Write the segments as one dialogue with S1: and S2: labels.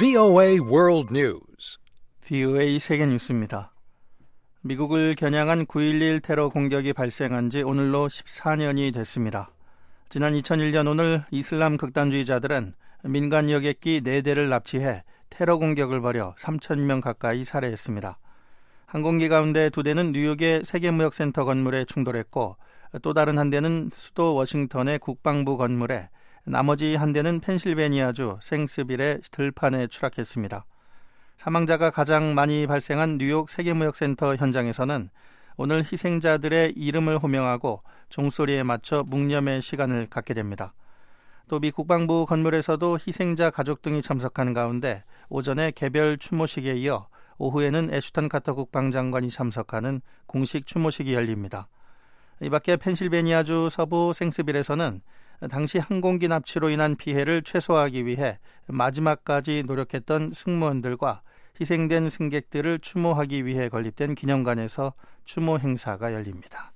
S1: VOA World News.
S2: VOA 세계 뉴스입니다. 미국을 겨냥한 9.11 테러 공격이 발생한 지 오늘로 14년이 됐습니다. 지난 2001년 오늘 이슬람 극단주의자들은 민간 여객기 4대를 납치해 테러 공격을 벌여 3,000명 가까이 살해했습니다. 항공기 가운데 2대는 뉴욕의 세계무역센터 건물에 충돌했고 또 다른 한 대는 수도 워싱턴의 국방부 건물에, 나머지 한 대는 펜실베니아주 생스빌의 들판에 추락했습니다. 사망자가 가장 많이 발생한 뉴욕 세계무역센터 현장에서는 오늘 희생자들의 이름을 호명하고 종소리에 맞춰 묵념의 시간을 갖게 됩니다. 또 미 국방부 건물에서도 희생자 가족 등이 참석하는 가운데 오전에 개별 추모식에 이어 오후에는 애슈턴 카터 국방장관이 참석하는 공식 추모식이 열립니다. 이 밖에 펜실베니아주 서부 생스빌에서는 당시 항공기 납치로 인한 피해를 최소화하기 위해 마지막까지 노력했던 승무원들과 희생된 승객들을 추모하기 위해 건립된 기념관에서 추모 행사가 열립니다.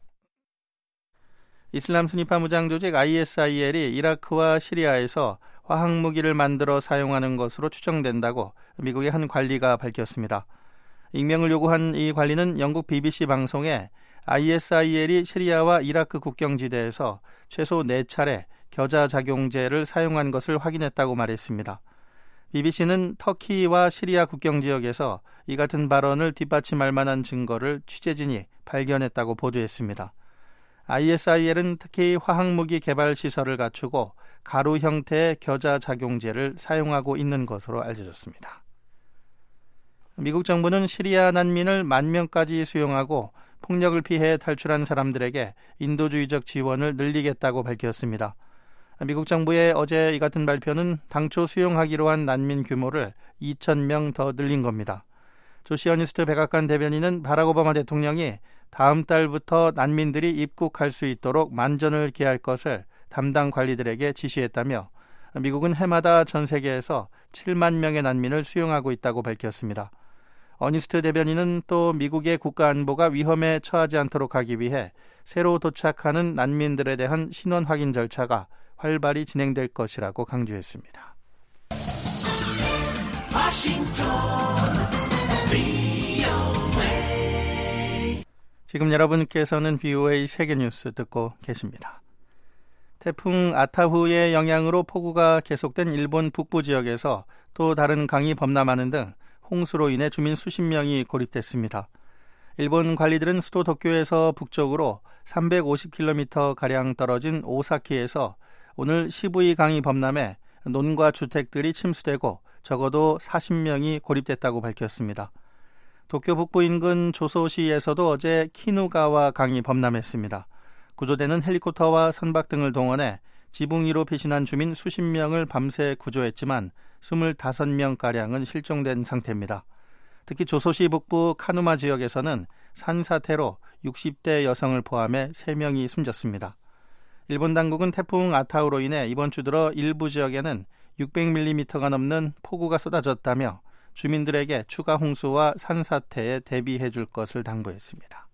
S2: 이슬람 순위파 무장 조직 ISIL이 이라크와 시리아에서 화학무기를 만들어 사용하는 것으로 추정된다고 미국의 한 관리가 밝혔습니다. 익명을 요구한 이 관리는 영국 BBC 방송에 ISIL이 시리아와 이라크 국경지대에서 최소 4차례 겨자작용제를 사용한 것을 확인했다고 말했습니다. BBC는 터키와 시리아 국경지역에서 이 같은 발언을 뒷받침할 만한 증거를 취재진이 발견했다고 보도했습니다. ISIL은 특히 화학무기 개발 시설을 갖추고 가루 형태의 겨자작용제를 사용하고 있는 것으로 알려졌습니다. 미국 정부는 시리아 난민을 10,000명까지 수용하고 폭력을 피해 탈출한 사람들에게 인도주의적 지원을 늘리겠다고 밝혔습니다. 미국 정부의 어제 이 같은 발표는 당초 수용하기로 한 난민 규모를 2,000명 더 늘린 겁니다. 조 시어니스트 백악관 대변인은 바락 오바마 대통령이 다음 달부터 난민들이 입국할 수 있도록 만전을 기할 것을 담당 관리들에게 지시했다며 미국은 해마다 전 세계에서 7만 명의 난민을 수용하고 있다고 밝혔습니다. 어니스트 대변인은 또 미국의 국가안보가 위험에 처하지 않도록 하기 위해 새로 도착하는 난민들에 대한 신원 확인 절차가 활발히 진행될 것이라고 강조했습니다. 지금 여러분께서는 VOA 세계뉴스 듣고 계십니다. 태풍 아타후의 영향으로 폭우가 계속된 일본 북부 지역에서 또 다른 강이 범람하는 등 홍수로 인해 주민 수십 명이 고립됐습니다. 일본 관리들은 수도 도쿄에서 북쪽으로 350km가량 떨어진 오사키에서 오늘 시부이 강이 범람해 논과 주택들이 침수되고 적어도 40명이 고립됐다고 밝혔습니다. 도쿄 북부 인근 조소시에서도 어제 키누가와 강이 범람했습니다. 구조대는 헬리콥터와 선박 등을 동원해 지붕 위로 피신한 주민 수십 명을 밤새 구조했지만 25명가량은 실종된 상태입니다. 특히 조소시 북부 카누마 지역에서는 산사태로 60대 여성을 포함해 3명이 숨졌습니다. 일본 당국은 태풍 아타우로 인해 이번 주 들어 일부 지역에는 600mm가 넘는 폭우가 쏟아졌다며 주민들에게 추가 홍수와 산사태에 대비해 줄 것을 당부했습니다.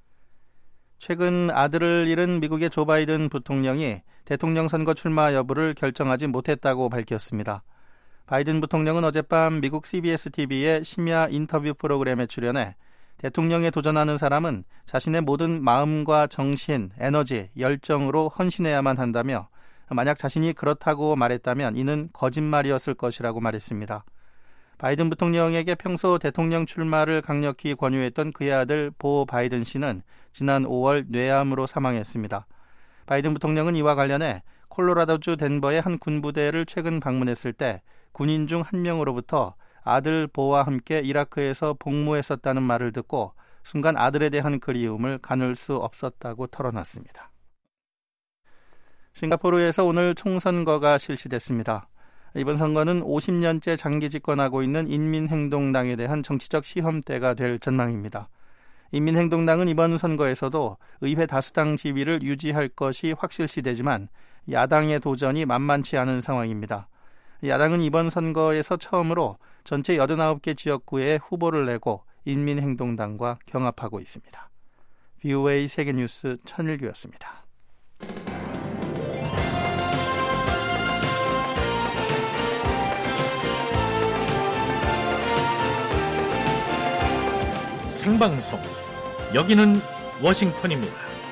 S2: 최근 아들을 잃은 미국의 조 바이든 부통령이 대통령 선거 출마 여부를 결정하지 못했다고 밝혔습니다. 바이든 부통령은 어젯밤 미국 CBS TV의 심야 인터뷰 프로그램에 출연해 대통령에 도전하는 사람은 자신의 모든 마음과 정신, 에너지, 열정으로 헌신해야만 한다며 만약 자신이 그렇다고 말했다면 이는 거짓말이었을 것이라고 말했습니다. 바이든 부통령에게 평소 대통령 출마를 강력히 권유했던 그의 아들 보 바이든 씨는 지난 5월 뇌암으로 사망했습니다. 바이든 부통령은 이와 관련해 콜로라도주 덴버의 한 군부대를 최근 방문했을 때 군인 중 한 명으로부터 아들 보와 함께 이라크에서 복무했었다는 말을 듣고 순간 아들에 대한 그리움을 가눌 수 없었다고 털어놨습니다. 싱가포르에서 오늘 총선거가 실시됐습니다. 이번 선거는 50년째 장기 집권하고 있는 인민행동당에 대한 정치적 시험대가 될 전망입니다. 인민행동당은 이번 선거에서도 의회 다수당 지위를 유지할 것이 확실시되지만 야당의 도전이 만만치 않은 상황입니다. 야당은 이번 선거에서 처음으로 전체 89개 지역구에 후보를 내고 인민행동당과 경합하고 있습니다. VOA 세계뉴스 천일규였습니다.
S3: 생방송. 여기는 워싱턴입니다.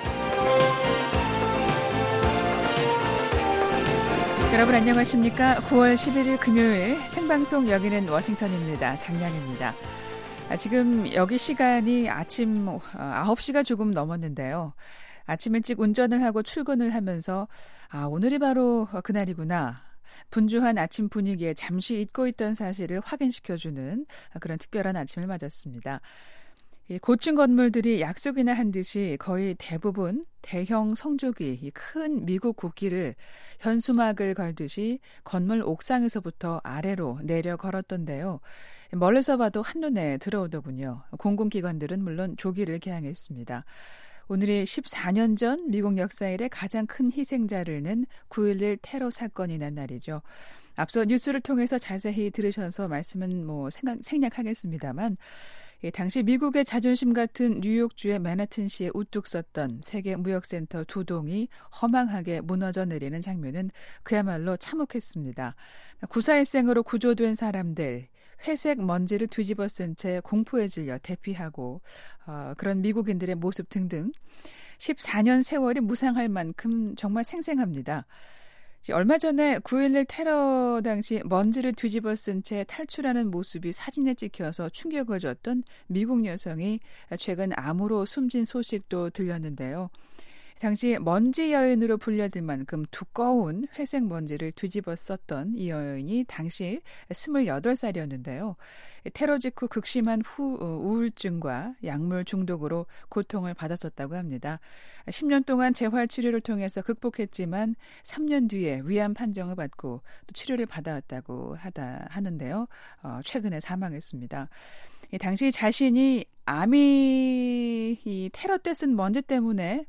S4: 여러분 안녕하십니까? 9월 11일 금요일 생방송 여기는 워싱턴입니다. 장량입니다. 지금 여기 시간이 아침 9시가 조금 넘었는데요. 아침 일찍 운전을 하고 출근을 하면서 오늘이 바로 그날이구나. 분주한 아침 분위기에 잠시 잊고 있던 사실을 확인시켜주는 그런 특별한 아침을 맞았습니다. 이 고층 건물들이 약속이나 한 듯이 거의 대부분 대형 성조기, 이 큰 미국 국기를 현수막을 걸듯이 건물 옥상에서부터 아래로 내려 걸었던데요. 멀리서 봐도 한눈에 들어오더군요. 공공기관들은 물론 조기를 개항했습니다. 오늘이 14년 전 미국 역사 이래 가장 큰 희생자를 낸 9.11 테러 사건이 난 날이죠. 앞서 뉴스를 통해서 자세히 들으셔서 말씀은 생략하겠습니다만 당시 미국의 자존심 같은 뉴욕주의 맨하튼시에 우뚝 섰던 세계무역센터 두 동이 허망하게 무너져 내리는 장면은 그야말로 참혹했습니다. 구사일생으로 구조된 사람들, 회색 먼지를 뒤집어 쓴 채 공포에 질려 대피하고 그런 미국인들의 모습 등등 14년 세월이 무상할 만큼 정말 생생합니다. 얼마 전에 9.11 테러 당시 먼지를 뒤집어 쓴 채 탈출하는 모습이 사진에 찍혀서 충격을 줬던 미국 여성이 최근 암으로 숨진 소식도 들렸는데요. 당시 먼지 여인으로 불려질 만큼 두꺼운 회색 먼지를 뒤집어 썼던 이 여인이 당시 28살이었는데요. 테러 직후 극심한 우울증과 약물 중독으로 고통을 받았었다고 합니다. 10년 동안 재활치료를 통해서 극복했지만 3년 뒤에 위암 판정을 받고 또 치료를 받아왔다고 하는데요. 최근에 사망했습니다. 당시 자신이 암이 이 테러 때 쓴 먼지 때문에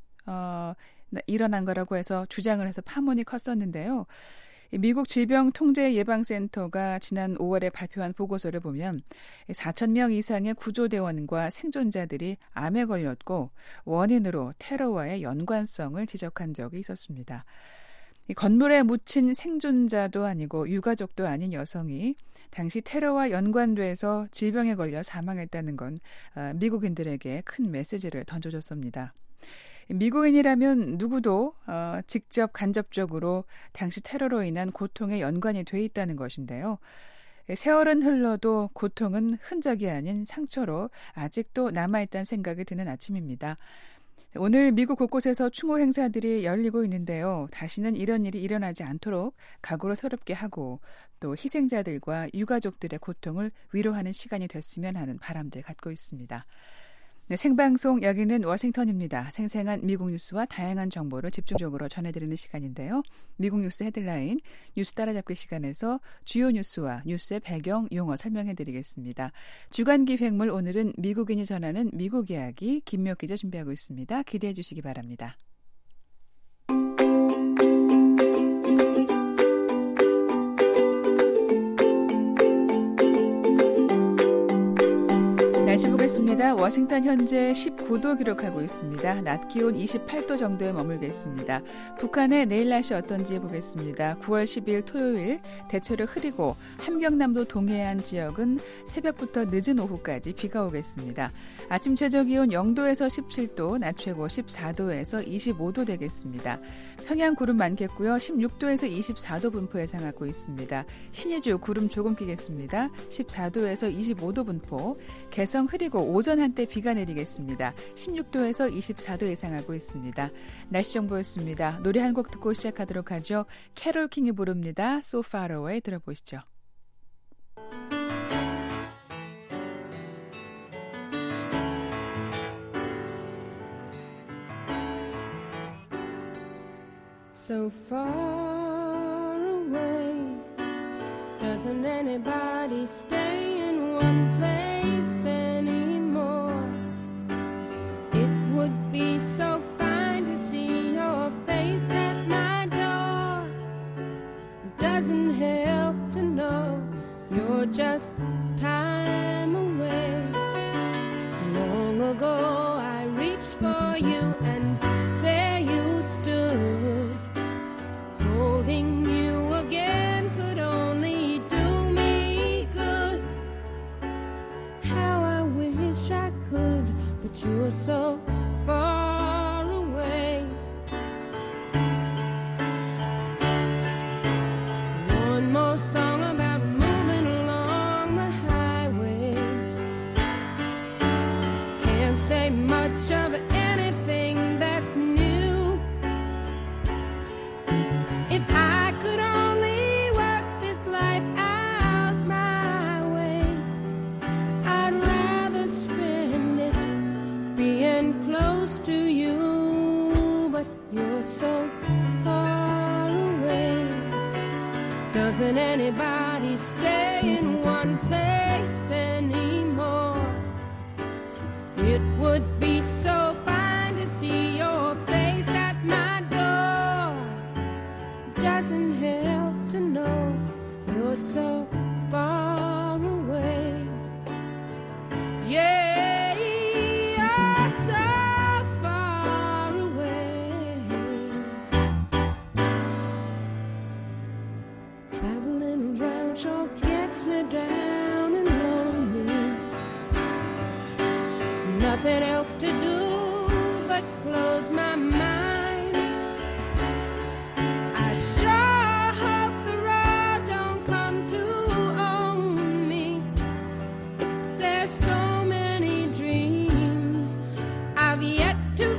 S4: 일어난 거라고 해서 주장을 해서 파문이 컸었는데요. 미국 질병통제예방센터가 지난 5월에 발표한 보고서를 보면 4,000명 이상의 구조대원과 생존자들이 암에 걸렸고 원인으로 테러와의 연관성을 지적한 적이 있었습니다. 이 건물에 묻힌 생존자도 아니고 유가족도 아닌 여성이 당시 테러와 연관돼서 질병에 걸려 사망했다는 건 미국인들에게 큰 메시지를 던져줬습니다. 미국인이라면 누구도 직접 간접적으로 당시 테러로 인한 고통에 연관이 돼 있다는 것인데요. 세월은 흘러도 고통은 흔적이 아닌 상처로 아직도 남아있다는 생각이 드는 아침입니다. 오늘 미국 곳곳에서 추모 행사들이 열리고 있는데요. 다시는 이런 일이 일어나지 않도록 각오를 새롭게 하고 또 희생자들과 유가족들의 고통을 위로하는 시간이 됐으면 하는 바람들 갖고 있습니다. 네, 생방송 여기는 워싱턴입니다. 생생한 미국 뉴스와 다양한 정보를 집중적으로 전해드리는 시간인데요. 미국 뉴스 헤드라인, 뉴스 따라잡기 시간에서 주요 뉴스와 뉴스의 배경 용어 설명해드리겠습니다. 주간기획물 오늘은 미국인이 전하는 미국 이야기 김미옥 기자 준비하고 있습니다. 기대해 주시기 바랍니다. 날씨 보겠습니다. 워싱턴 현재 19도 기록하고 있습니다. 낮 기온 28도 정도에 머물겠습니다. 북한의 내일 날씨 어떤지 보겠습니다. 9월 10일 토요일 대체로 흐리고 함경남도 동해안 지역은 새벽부터 늦은 오후까지 비가 오겠습니다. 아침 최저 기온 0도에서 17도, 낮 최고 14도에서 25도 되겠습니다. 평양 구름 많겠고요. 16도에서 24도 분포 예상하고 있습니다. 신의주 구름 조금 끼겠습니다. 14도에서 25도 분포, 개성 흐리고 오전 한때 비가 내리겠습니다. 16도에서 24도 예상하고 있습니다. 날씨 정보였습니다. 노래 한 곡 듣고 시작하도록 하죠. 캐롤 킹이 부릅니다. So Far Away 들어보시죠.
S5: So far away, doesn't anybody stay in one place anymore? It would be so fine to see your face at my door. It doesn't help to know you're just time away. Long ago I reached for you and there you stood. Holding you again could only do me good. How I wish I could but you're so far away. One more song about moving along the highway. Can't say much of anything that's new. If I could only work this life out my way, I'd rather spend it being close to you, but you're so far away. Doesn't anybody stay in one place anymore? It would be so fine to see your face at my door. Doesn't help to know you're so far away. Yeah, you're so far away. Traveling around sure gets me down and lonely. Nothing else to do but close my mind. I sure hope the road don't come to own me. There's so many dreams I've yet to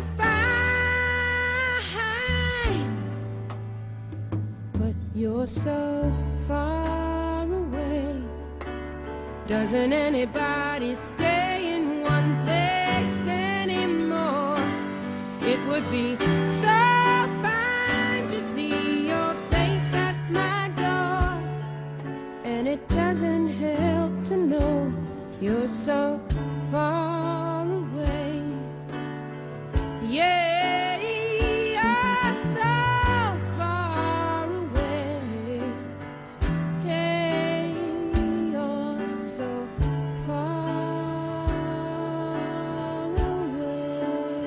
S5: find, but you're so far away. Doesn't anybody stay in one place anymore? It would be so fine to see your face at my door, and it doesn't help to know you're so far away. Yeah, you're so far away. Hey, you're so far away.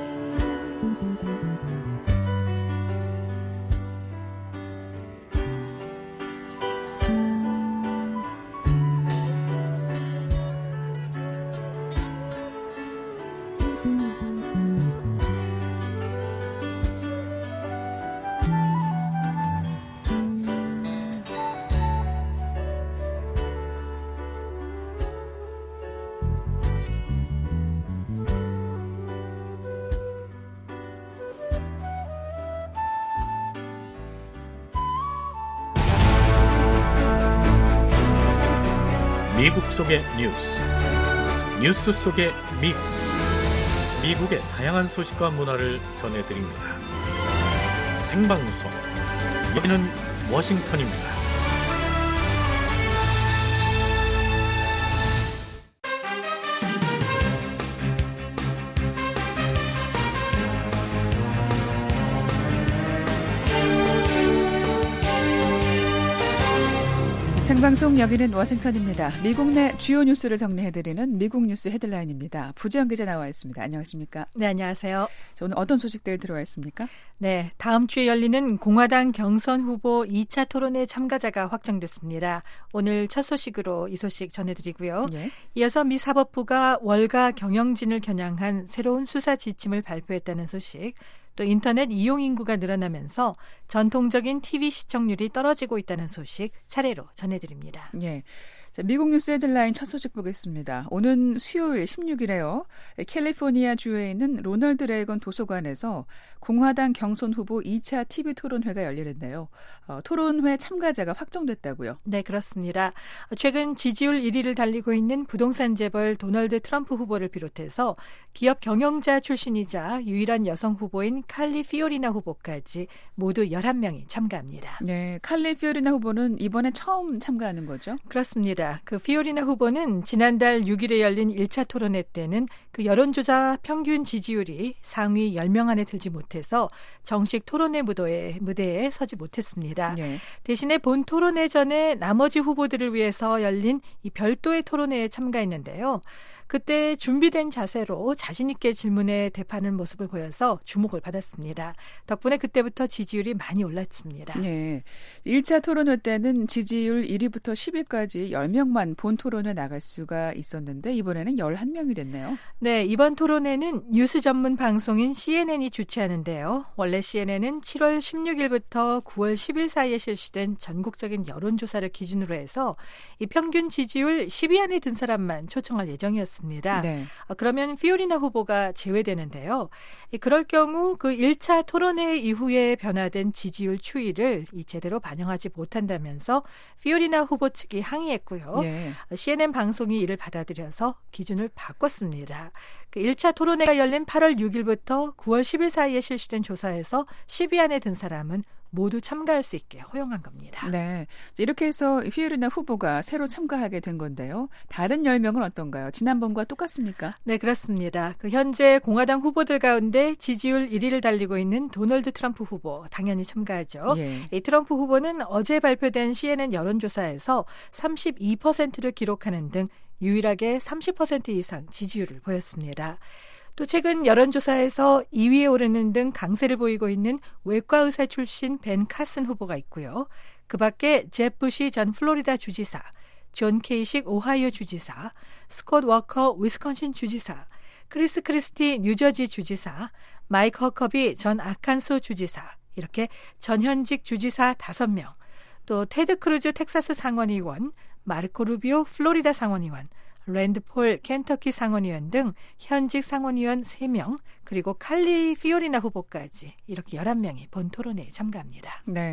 S3: 미국 속의 뉴스, 뉴스 속의 미국, 미국의 다양한 소식과 문화를 전해드립니다. 생방송, 여기는 워싱턴입니다.
S4: 생방송 여기는 워싱턴입니다. 미국 내 주요 뉴스를 정리해드리는 미국 뉴스 헤드라인입니다. 부지영 기자 나와 있습니다. 안녕하십니까?
S6: 네, 안녕하세요.
S4: 오늘 어떤 소식들 들어와 있습니까?
S6: 네, 다음 주에 열리는 공화당 경선 후보 2차 토론회 참가자가 확정됐습니다. 오늘 첫 소식으로 이 소식 전해드리고요.
S4: 예.
S6: 이어서 미 사법부가 월가 경영진을 겨냥한 새로운 수사 지침을 발표했다는 소식, 또 인터넷 이용 인구가 늘어나면서 전통적인 TV 시청률이 떨어지고 있다는 소식 차례로 전해드립니다.
S4: 예. 자, 미국 뉴스 헤드라인 첫 소식 보겠습니다. 오는 수요일 16일에요. 캘리포니아 주에 있는 로널드 레이건 도서관에서 공화당 경선 후보 2차 TV 토론회가 열리는데요. 토론회 참가자가 확정됐다고요?
S6: 네, 그렇습니다. 최근 지지율 1위를 달리고 있는 부동산 재벌 도널드 트럼프 후보를 비롯해서 기업 경영자 출신이자 유일한 여성 후보인 칼리 피오리나 후보까지 모두 11명이 참가합니다.
S4: 네, 칼리 피오리나 후보는 이번에 처음 참가하는 거죠?
S6: 그렇습니다. 그 피오리나 후보는 지난달 6일에 열린 1차 토론회 때는 그 여론조사 평균 지지율이 상위 10명 안에 들지 못해서 정식 토론회 무대에 서지 못했습니다.
S4: 네.
S6: 대신에 본 토론회 전에 나머지 후보들을 위해서 열린 이 별도의 토론회에 참가했는데요. 그때 준비된 자세로 자신 있게 질문에 대답하는 모습을 보여서 주목을 받았습니다. 덕분에 그때부터 지지율이 많이 올랐습니다.
S4: 네. 1차 토론회 때는 지지율 1위부터 10위까지 10명만 본 토론회 나갈 수가 있었는데 이번에는 11명이 됐네요.
S6: 네, 이번 토론회는 뉴스 전문 방송인 CNN이 주최하는데요. 원래 CNN은 7월 16일부터 9월 10일 사이에 실시된 전국적인 여론조사를 기준으로 해서 이 평균 지지율 10위 안에 든 사람만 초청할 예정이었습니다.
S4: 네.
S6: 그러면 피오리나 후보가 제외되는데요. 그럴 경우 그 1차 토론회 이후에 변화된 지지율 추이를 제대로 반영하지 못한다면서 피오리나 후보 측이 항의했고요.
S4: 네.
S6: CNN 방송이 이를 받아들여서 기준을 바꿨습니다. 그 1차 토론회가 열린 8월 6일부터 9월 10일 사이에 실시된 조사에서 10위 안에 든 사람은 모두 참가할 수 있게 허용한 겁니다.
S4: 네, 이렇게 해서 피오리나 후보가 새로 참가하게 된 건데요. 다른 10명은 어떤가요? 지난번과 똑같습니까?
S6: 네, 그렇습니다. 그 현재 공화당 후보들 가운데 지지율 1위를 달리고 있는 도널드 트럼프 후보 당연히 참가하죠.
S4: 예.
S6: 이 트럼프 후보는 어제 발표된 CNN 여론조사에서 32%를 기록하는 등 유일하게 30% 이상 지지율을 보였습니다. 또 최근 여론조사에서 2위에 오르는 등 강세를 보이고 있는 외과의사 출신 벤 카슨 후보가 있고요. 그 밖에 제프 부시 전 플로리다 주지사, 존 케이식 오하이오 주지사, 스콧 워커 위스콘신 주지사, 크리스 크리스티 뉴저지 주지사, 마이크 허커비 전 아칸소 주지사, 이렇게 전현직 주지사 5명, 또 테드 크루즈 텍사스 상원의원, 마르코 루비오 플로리다 상원의원, 랜드 폴 켄터키 상원의원 등 현직 상원의원 3명, 그리고 칼리 피오리나 후보까지 이렇게 11명이 본 토론회에 참가합니다.
S4: 네,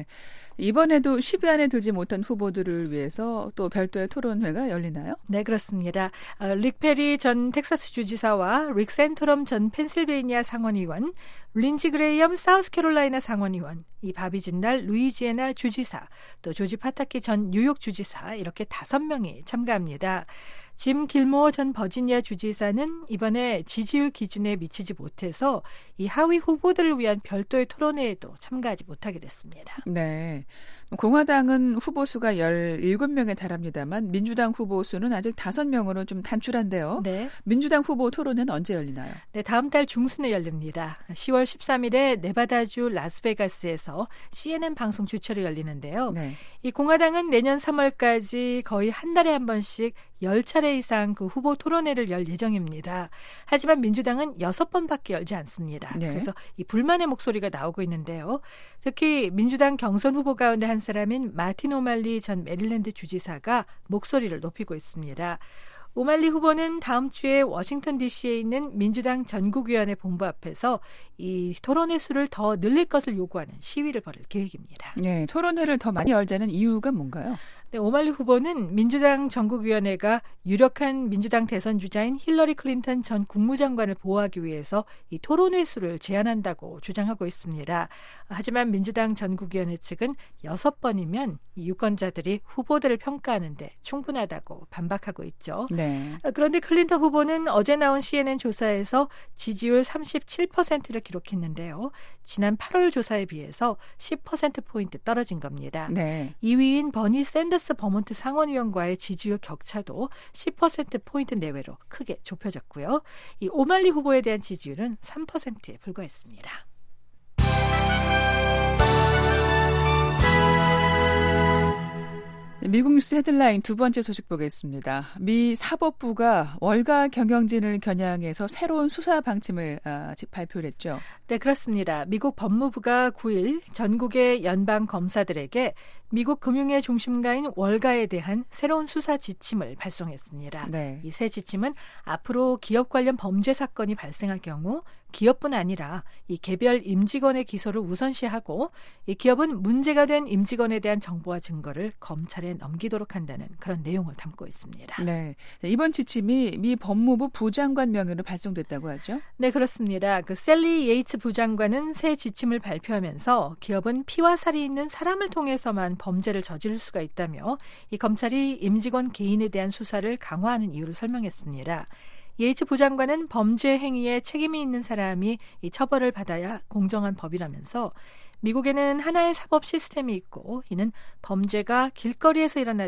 S4: 이번에도 10위 안에 들지 못한 후보들을 위해서 또 별도의 토론회가 열리나요?
S6: 네, 그렇습니다. 릭 페리 전 텍사스 주지사와 릭 센토럼 전 펜실베이니아 상원의원, 린지 그레이엄 사우스캐롤라이나 상원의원, 이 바비 진달 루이지애나 주지사, 또 조지 파타키 전 뉴욕 주지사, 이렇게 5명이 참가합니다. 짐 길모어 전 버지니아 주지사는 이번에 지지율 기준에 미치지 못해서 이 하위 후보들을 위한 별도의 토론회에도 참가하지 못하게 됐습니다.
S4: 네, 공화당은 후보 수가 17명에 달합니다만 민주당 후보 수는 아직 5명으로 좀 단출한데요.
S6: 네.
S4: 민주당 후보 토론회는 언제 열리나요?
S6: 네, 다음 달 중순에 열립니다. 10월 13일에 네바다주 라스베가스에서 CNN 방송 주최로 열리는데요.
S4: 네.
S6: 이 공화당은 내년 3월까지 거의 한 달에 한 번씩 10차례 이상 그 후보 토론회를 열 예정입니다. 하지만 민주당은 6번밖에 열지 않습니다.
S4: 네.
S6: 그래서 이 불만의 목소리가 나오고 있는데요. 특히 민주당 경선 후보 가운데 한 사람인 마틴 오말리 전 메릴랜드 주지사가 목소리를 높이고 있습니다. 오말리 후보는 다음 주에 워싱턴 DC에 있는 민주당 전국위원회 본부 앞에서 이 토론회 수를 더 늘릴 것을 요구하는 시위를 벌일 계획입니다.
S4: 네, 토론회를 더 많이 열자는 이유가 뭔가요?
S6: 네, 오말리 후보는 민주당 전국위원회가 유력한 민주당 대선 주자인 힐러리 클린턴 전 국무장관을 보호하기 위해서 이 토론회 수를 제한한다고 주장하고 있습니다. 하지만 민주당 전국위원회 측은 6번이면 이 유권자들이 후보들을 평가하는데 충분하다고 반박하고 있죠.
S4: 네.
S6: 그런데 클린턴 후보는 어제 나온 CNN 조사에서 지지율 37%를 기록했는데요. 지난 8월 조사에 비해서 10%포인트 떨어진 겁니다.
S4: 네.
S6: 2위인 버니 샌더스 버몬트 상원의원과의 지지율 격차도 10%포인트 내외로 크게 좁혀졌고요. 이 오말리 후보에 대한 지지율은 3%에 불과했습니다.
S4: 미국 뉴스 헤드라인 두 번째 소식 보겠습니다. 미 사법부가 월가 경영진을 겨냥해서 새로운 수사 방침을 발표를 했죠.
S6: 네, 그렇습니다. 미국 법무부가 9일 전국의 연방 검사들에게 미국 금융의 중심가인 월가에 대한 새로운 수사 지침을 발송했습니다.
S4: 네.
S6: 이 새 지침은 앞으로 기업 관련 범죄 사건이 발생할 경우 기업뿐 아니라 이 개별 임직원의 기소를 우선시하고 이 기업은 문제가 된 임직원에 대한 정보와 증거를 검찰에 넘기도록 한다는 그런 내용을 담고 있습니다.
S4: 네, 이번 지침이 미 법무부 부장관 명의로 발송됐다고 하죠?
S6: 네, 그렇습니다. 그 셀리 예이츠 부장관은 새 지침을 발표하면서 기업은 피와 살이 있는 사람을 통해서만 범죄를 저지를 수가 있다며 이 검찰이 임직원 개인에 대한 수사를 강화하는 이유를 설명했습니다. 예이츠 부장관은 범죄 행위에 책임이 있는 사람이 이 처벌을 받아야 공정한 법이라면서 미국에는 하나의 사법 시스템이 있고 이는 범죄가 길거리에서 일어나든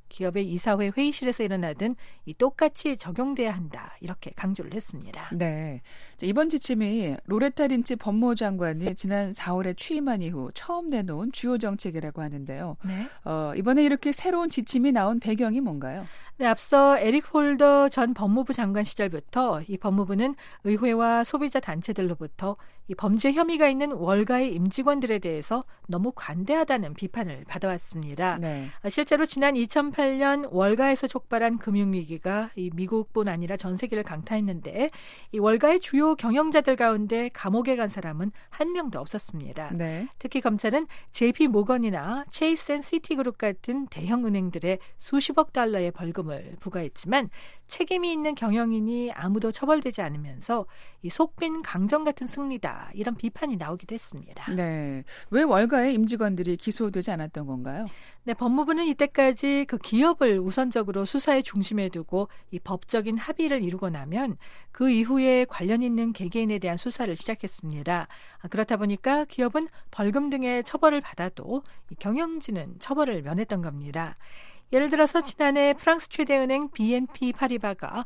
S6: 기업의 이사회 회의실에서 일어나든 이 똑같이 적용돼야 한다. 이렇게 강조를 했습니다.
S4: 네. 이번 지침이 로레타 린치 법무장관이 지난 4월에 취임한 이후 처음 내놓은 주요 정책이라고 하는데요.
S6: 네.
S4: 이번에 이렇게 새로운 지침이 나온 배경이 뭔가요?
S6: 네, 앞서 에릭 홀더 전 법무부 장관 시절부터 이 법무부는 의회와 소비자 단체들로부터 이 범죄 혐의가 있는 월가의 임직원들에 대해서 너무 관대하다는 비판을 받아왔습니다.
S4: 네.
S6: 실제로 지난 2008년 월가에서 촉발한 금융위기가 이 미국뿐 아니라 전 세계를 강타했는데 이 월가의 주요 경영자들 가운데 감옥에 간 사람은 한 명도 없었습니다.
S4: 네.
S6: 특히 검찰은 JP 모건이나 체이스 앤 시티그룹 같은 대형 은행들의 수십억 달러의 벌금을 부과했지만 책임이 있는 경영인이 아무도 처벌되지 않으면서 이 속빈 강정 같은 승리다 이런 비판이 나오기도 했습니다.
S4: 네, 왜 월가의 임직원들이 기소되지 않았던 건가요?
S6: 네, 법무부는 이때까지 그 기업을 우선적으로 수사의 중심에 두고 이 법적인 합의를 이루고 나면 그 이후에 관련 있는 개개인에 대한 수사를 시작했습니다. 그렇다 보니까 기업은 벌금 등의 처벌을 받아도 이 경영진은 처벌을 면했던 겁니다. 예를 들어서 지난해 프랑스 최대 은행 BNP 파리바가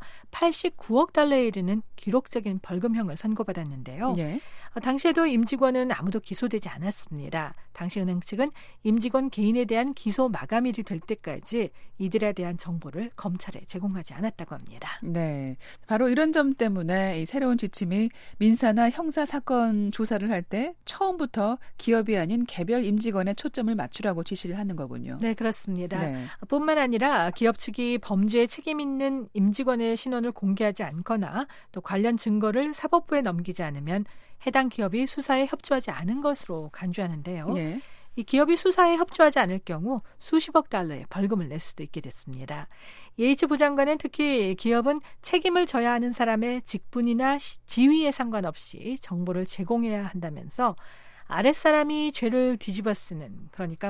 S6: 89억 달러에 이르는 기록적인 벌금형을 선고받았는데요.
S4: 네.
S6: 당시에도 임직원은 아무도 기소되지 않았습니다. 당시 은행 측은 임직원 개인에 대한 기소 마감일이 될 때까지 이들에 대한 정보를 검찰에 제공하지 않았다고 합니다.
S4: 네, 바로 이런 점 때문에 이 새로운 지침이 민사나 형사 사건 조사를 할 때 처음부터 기업이 아닌 개별 임직원에 초점을 맞추라고 지시를 하는 거군요.
S6: 네, 그렇습니다.
S4: 네.
S6: 뿐만 아니라 기업 측이 범죄에 책임 있는 임직원의 신원을 공개하지 않거나 또 관련 증거를 사법부에 넘기지 않으면 해당 기업이 수사에 협조하지 않은 것으로 간주하는데요.
S4: 네.
S6: 이 기업이 수사에 협조하지 않을 경우 수십억 달러의 벌금을 낼 수도 있게 됐습니다. 예이츠 부장관은 특히 기업은 책임을 져야 하는 사람의 직분이나 지위에 상관없이 정보를 제공해야 한다면서 아랫사람이 죄를 뒤집어 쓰는, 그러니까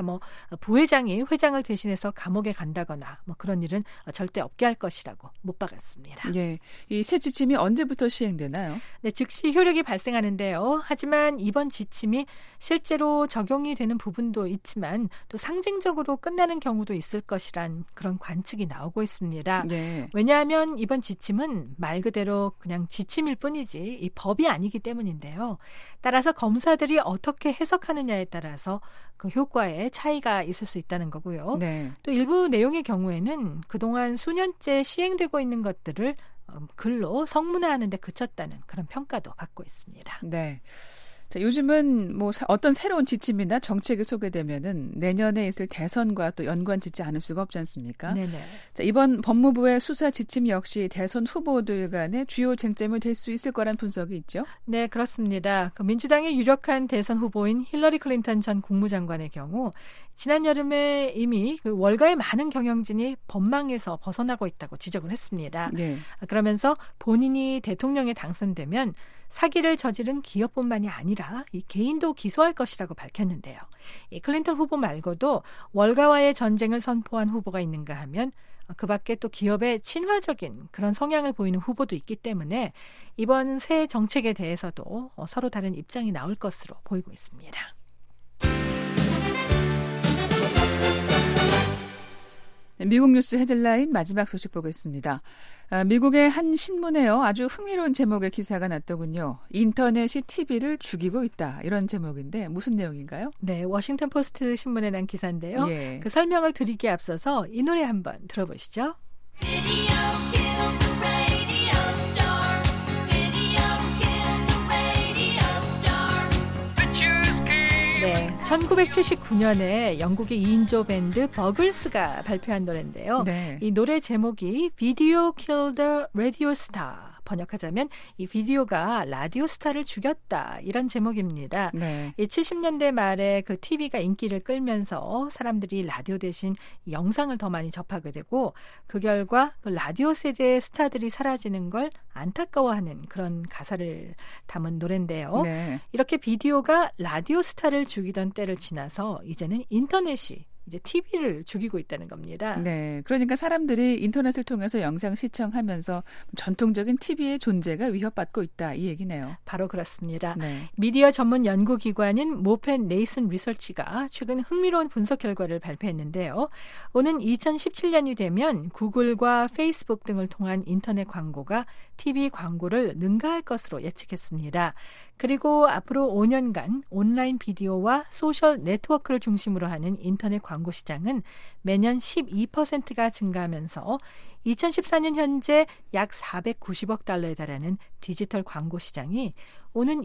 S6: 부회장이 회장을 대신해서 감옥에 간다거나 그런 일은 절대 없게 할 것이라고 못 박았습니다.
S4: 예, 이 새 지침이 언제부터 시행되나요?
S6: 네, 즉시 효력이 발생하는데요. 하지만 이번 지침이 실제로 적용이 되는 부분도 있지만 또 상징적으로 끝나는 경우도 있을 것이란 그런 관측이 나오고 있습니다.
S4: 네.
S6: 왜냐하면 이번 지침은 말 그대로 그냥 지침일 뿐이지 이 법이 아니기 때문인데요. 따라서 검사들이 어떻게 해석하느냐에 따라서 그 효과에 차이가 있을 수 있다는 거고요.
S4: 네.
S6: 또 일부 내용의 경우에는 그동안 수년째 시행되고 있는 것들을 글로 성문화하는 데 그쳤다는 그런 평가도 받고 있습니다.
S4: 네. 자, 요즘은 어떤 새로운 지침이나 정책이 소개되면은 내년에 있을 대선과 또 연관짓지 않을 수가 없지 않습니까?
S6: 네네.
S4: 자, 이번 법무부의 수사 지침 역시 대선 후보들 간의 주요 쟁점이 될 수 있을 거란 분석이 있죠?
S6: 네, 그렇습니다. 민주당의 유력한 대선 후보인 힐러리 클린턴 전 국무장관의 경우 지난 여름에 이미 그 월가의 많은 경영진이 법망에서 벗어나고 있다고 지적을 했습니다.
S4: 네.
S6: 그러면서 본인이 대통령에 당선되면 사기를 저지른 기업뿐만이 아니라 이 개인도 기소할 것이라고 밝혔는데요. 이 클린턴 후보 말고도 월가와의 전쟁을 선포한 후보가 있는가 하면 그 밖에 또 기업의 친화적인 그런 성향을 보이는 후보도 있기 때문에 이번 새 정책에 대해서도 서로 다른 입장이 나올 것으로 보이고 있습니다.
S4: 미국 뉴스 헤드라인 마지막 소식 보겠습니다. 미국의 한 신문에요. 아주 흥미로운 제목의 기사가 났더군요. 인터넷이 TV를 죽이고 있다. 이런 제목인데 무슨 내용인가요?
S6: 네, 워싱턴 포스트 신문에 난 기사인데요.
S4: 예.
S6: 그 설명을 드리기에 앞서서 이 노래 한번 들어보시죠. 네, 1979년에 영국의 2인조 밴드 버글스가 발표한 노래인데요.
S4: 네.
S6: 이 노래 제목이 Video Killed the Radio Star. 번역하자면 이 비디오가 라디오 스타를 죽였다 이런 제목입니다.
S4: 네.
S6: 이 70년대 말에 그 TV가 인기를 끌면서 사람들이 라디오 대신 영상을 더 많이 접하게 되고 그 결과 그 라디오 세대의 스타들이 사라지는 걸 안타까워하는 그런 가사를 담은 노래인데요.
S4: 네.
S6: 이렇게 비디오가 라디오 스타를 죽이던 때를 지나서 이제는 인터넷이 이제 TV를 죽이고 있다는 겁니다.
S4: 네, 그러니까 사람들이 인터넷을 통해서 영상 시청하면서 전통적인 TV의 존재가 위협받고 있다 이 얘기네요.
S6: 바로 그렇습니다.
S4: 네.
S6: 미디어 전문 연구기관인 모펜 네이슨 리서치가 최근 흥미로운 분석 결과를 발표했는데요. 오는 2017년이 되면 구글과 페이스북 등을 통한 인터넷 광고가 TV 광고를 능가할 것으로 예측했습니다. 그리고 앞으로 5년간 온라인 비디오와 소셜 네트워크를 중심으로 하는 인터넷 광고 시장은 매년 12%가 증가하면서 2014년 현재 약 490억 달러에 달하는 디지털 광고 시장이 오는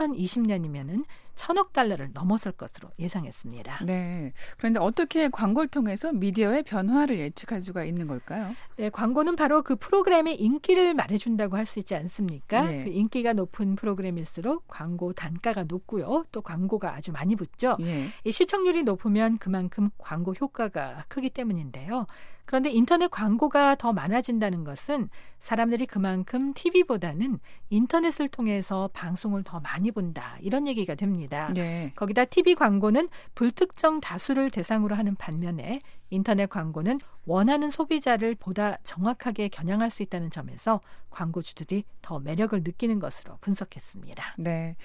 S6: 2020년이면은 1,000억 달러를 넘어설 것으로 예상했습니다.
S4: 네. 그런데 어떻게 광고를 통해서 미디어의 변화를 예측할 수가 있는 걸까요?
S6: 네, 광고는 바로 그 프로그램의 인기를 말해준다고 할 수 있지 않습니까?
S4: 네.
S6: 그 인기가 높은 프로그램일수록 광고 단가가 높고요. 또 광고가 아주 많이 붙죠.
S4: 예.
S6: 이 시청률이 높으면 그만큼 광고 효과가 크기 때문인데요. 그런데 인터넷 광고가 더 많아진다는 것은 사람들이 그만큼 TV보다는 인터넷을 통해서 방송을 더 많이 본다. 이런 얘기가 됩니다.
S4: 네.
S6: 거기다 TV 광고는 불특정 다수를 대상으로 하는 반면에 인터넷 광고는 원하는 소비자를 보다 정확하게 겨냥할 수 있다는 점에서 광고주들이 더 매력을 느끼는 것으로 분석했습니다.
S4: 네.